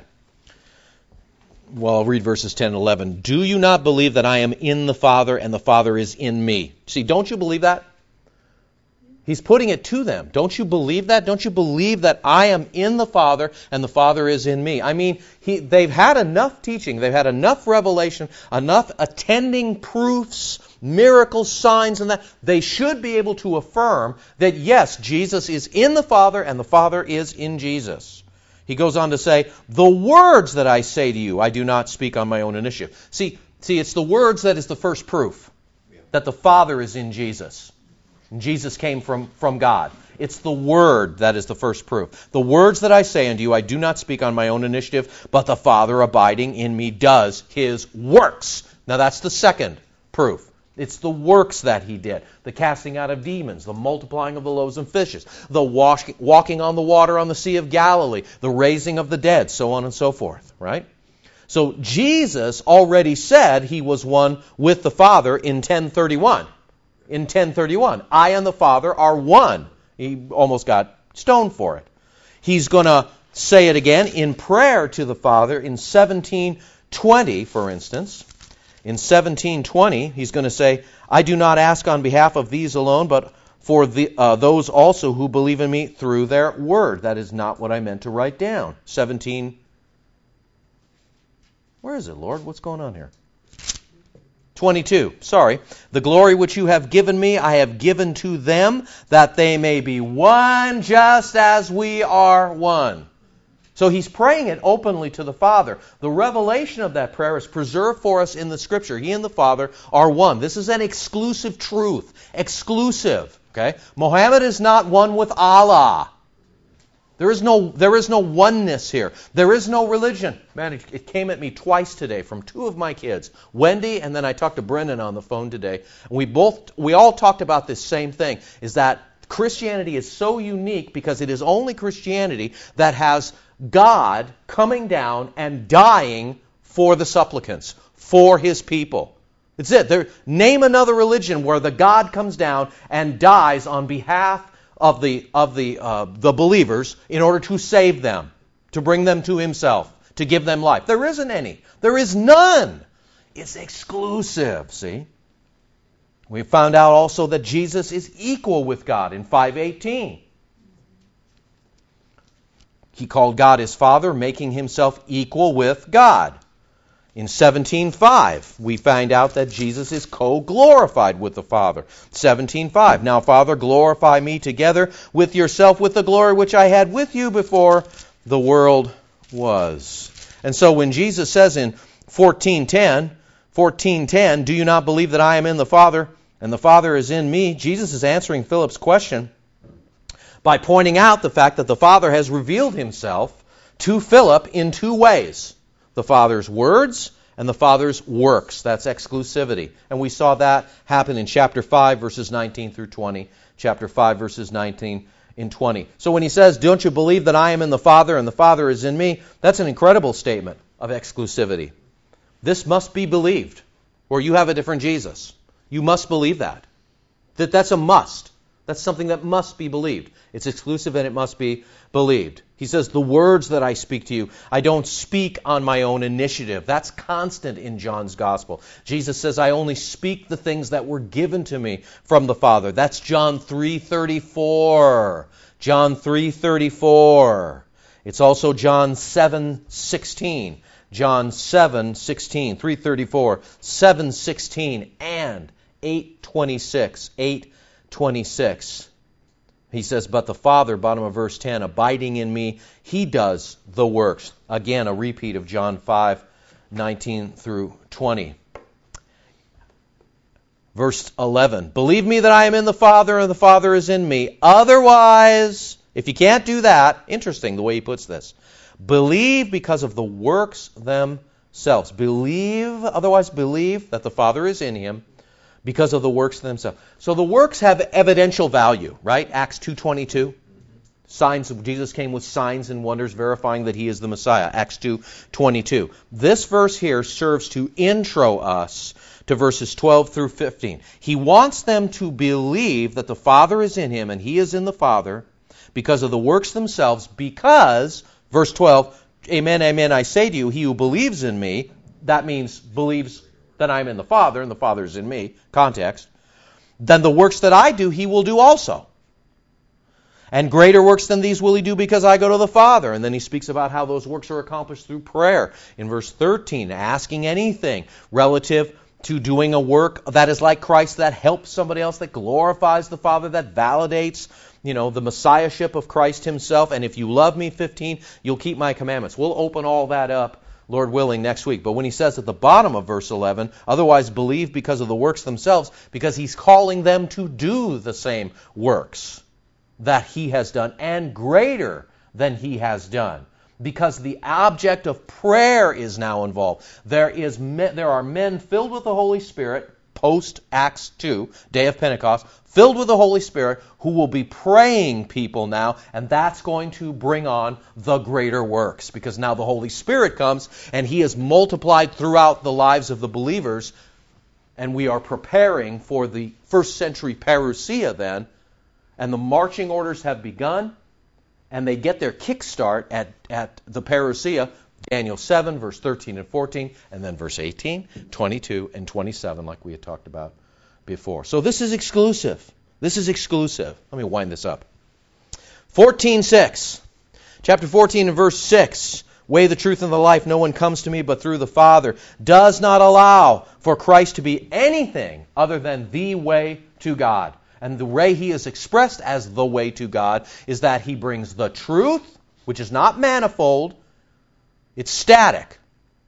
well, I'll read verses 10 and 11, do you not believe that I am in the Father and the Father is in me? See, don't you believe that? He's putting it to them. Don't you believe that? Don't you believe that I am in the Father and the Father is in me? I mean, they've had enough teaching, they've had enough revelation, enough attending proofs, miracles, signs, and that they should be able to affirm that, yes, Jesus is in the Father and the Father is in Jesus. He goes on to say, the words that I say to you, I do not speak on my own initiative. See, it's the words that is the first proof that the Father is in Jesus. And Jesus came from God. It's the Word that is the first proof. The words that I say unto you, I do not speak on my own initiative, but the Father abiding in me does His works. Now that's the second proof. It's the works that He did. The casting out of demons, the multiplying of the loaves and fishes, the walking on the water on the Sea of Galilee, the raising of the dead, so on and so forth, right? So Jesus already said he was one with the Father in 10:31. In 10:31, I and the Father are one. He almost got stoned for it. He's going to say it again in prayer to the Father in 17:20, for instance. In 17:20, he's going to say, I do not ask on behalf of these alone, but for those also who believe in me through their word. That is not what I meant to write down. 17. Where is it, Lord? What's going on here? 22. Sorry. The glory which you have given me, I have given to them, that they may be one just as we are one. So he's praying it openly to the Father. The revelation of that prayer is preserved for us in the Scripture. He and the Father are one. This is an exclusive truth. Exclusive. Okay? Muhammad is not one with Allah. There is no oneness here. There is no religion. Man, it came at me twice today from two of my kids, Wendy, and then I talked to Brendan on the phone today. And we all talked about this same thing, is that Christianity is so unique because it is only Christianity that has God coming down and dying for the supplicants, for His people. It's it. Name another religion where the God comes down and dies on behalf of the believers in order to save them, to bring them to Himself, to give them life. There isn't any. There is none. It's exclusive, see? We found out also that Jesus is equal with God in 5:18. He called God His Father, making Himself equal with God. In 17:5, we find out that Jesus is co-glorified with the Father. 17:5, now Father, glorify me together with yourself with the glory which I had with you before the world was. And so when Jesus says in 14:10, do you not believe that I am in the Father and the Father is in me? Jesus is answering Philip's question by pointing out the fact that the Father has revealed Himself to Philip in two ways. The Father's words and the Father's works. That's exclusivity. And we saw that happen in chapter 5, verses 19 through 20. Chapter 5, verses 19 and 20. So when he says, don't you believe that I am in the Father and the Father is in me? That's an incredible statement of exclusivity. This must be believed, or you have a different Jesus. You must believe that. That's a must. That's something that must be believed. It's exclusive and it must be believed. He says, the words that I speak to you, I don't speak on my own initiative. That's constant in John's Gospel. Jesus says, I only speak the things that were given to me from the Father. That's John 3:34. John 3:34. It's also John 7:16. John 7:16, 3:34, 7:16, and 8:26. 8:26. He says, but the Father, bottom of verse 10, abiding in me, He does the works. Again, a repeat of John 5:19 through 20. Verse 11, believe me that I am in the Father and the Father is in me. Otherwise, if you can't do that, interesting the way he puts this, believe because of the works themselves. Otherwise believe that the Father is in Him, because of the works themselves. So the works have evidential value, right? Acts 2:22. Signs of Jesus came with signs and wonders verifying that He is the Messiah. Acts 2:22. This verse here serves to intro us to verses 12 through 15. He wants them to believe that the Father is in Him and He is in the Father because of the works themselves, because, verse 12, amen, amen, I say to you, he who believes in me, that means believes that I'm in the Father and the Father is in me, context, then the works that I do, he will do also. And greater works than these will he do because I go to the Father. And then he speaks about how those works are accomplished through prayer. In verse 13, asking anything relative to doing a work that is like Christ, that helps somebody else, that glorifies the Father, that validates, the Messiahship of Christ Himself. And if you love me, 15, you'll keep my commandments. We'll open all that up, Lord willing, next week. But when he says at the bottom of verse 11, otherwise believe because of the works themselves, because he's calling them to do the same works that he has done, and greater than he has done. Because the object of prayer is now involved. There are men filled with the Holy Spirit, post-Acts 2, day of Pentecost, filled with the Holy Spirit, who will be praying people now, and that's going to bring on the greater works, because now the Holy Spirit comes, and He is multiplied throughout the lives of the believers, and we are preparing for the first century parousia then, and the marching orders have begun, and they get their kickstart at the parousia, Daniel 7, verse 13 and 14, and then verse 18, 22, and 27, like we had talked about before. So this is exclusive. This is exclusive. Let me wind this up. 14:6. Chapter 14 and verse 6. Way, the truth, and the life. No one comes to me but through the Father. Does not allow for Christ to be anything other than the way to God. And the way He is expressed as the way to God is that He brings the truth, which is not manifold. It's static.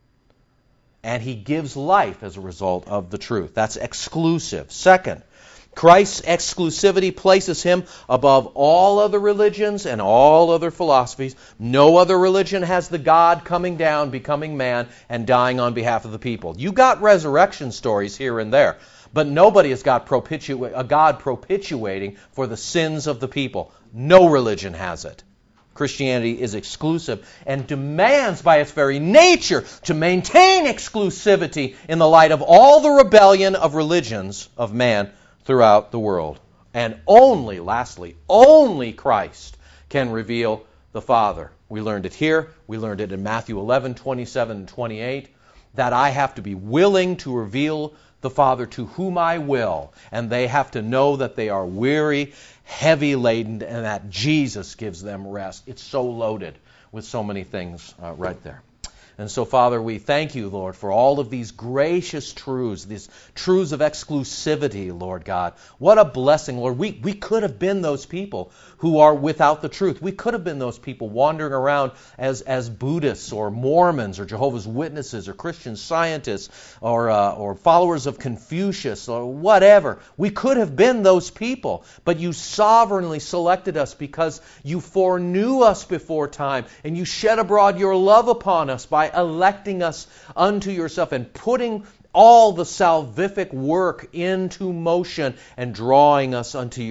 And He gives life as a result of the truth. That's exclusive. Second, Christ's exclusivity places Him above all other religions and all other philosophies. No other religion has the God coming down, becoming man, and dying on behalf of the people. You got resurrection stories here and there, but nobody has got a God propitiating for the sins of the people. No religion has it. Christianity is exclusive and demands by its very nature to maintain exclusivity in the light of all the rebellion of religions of man throughout the world. And only, lastly, only Christ can reveal the Father. We learned it here. We learned it in Matthew 11, 27 and 28, that I have to be willing to reveal the Father to whom I will, and they have to know that they are weary, heavy laden, and that Jesus gives them rest. It's so loaded with so many things right there. And so, Father, we thank You, Lord, for all of these gracious truths, these truths of exclusivity, Lord God. What a blessing, Lord. We could have been those people who are without the truth. We could have been those people wandering around as Buddhists or Mormons or Jehovah's Witnesses or Christian Scientists or followers of Confucius or whatever. We could have been those people, but You sovereignly selected us because You foreknew us before time, and You shed abroad Your love upon us by electing us unto Yourself and putting all the salvific work into motion and drawing us unto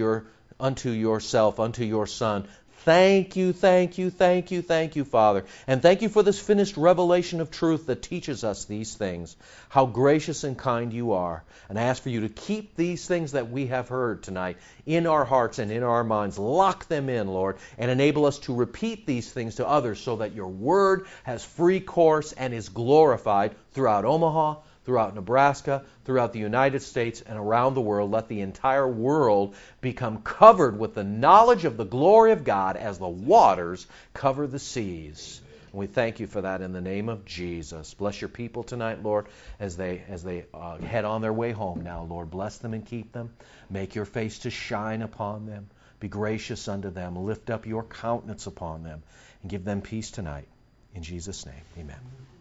Yourself, unto Your Son. Thank You, thank You, thank You, thank You, Father. And thank You for this finished revelation of truth that teaches us these things. How gracious and kind You are. And I ask for You to keep these things that we have heard tonight in our hearts and in our minds. Lock them in, Lord, and enable us to repeat these things to others so that Your Word has free course and is glorified throughout Omaha, throughout Nebraska, throughout the United States, and around the world. Let the entire world become covered with the knowledge of the glory of God as the waters cover the seas. And we thank You for that in the name of Jesus. Bless Your people tonight, Lord, as they head on their way home now, Lord. Bless them and keep them. Make Your face to shine upon them. Be gracious unto them. Lift up Your countenance upon them and give them peace tonight. In Jesus' name, amen.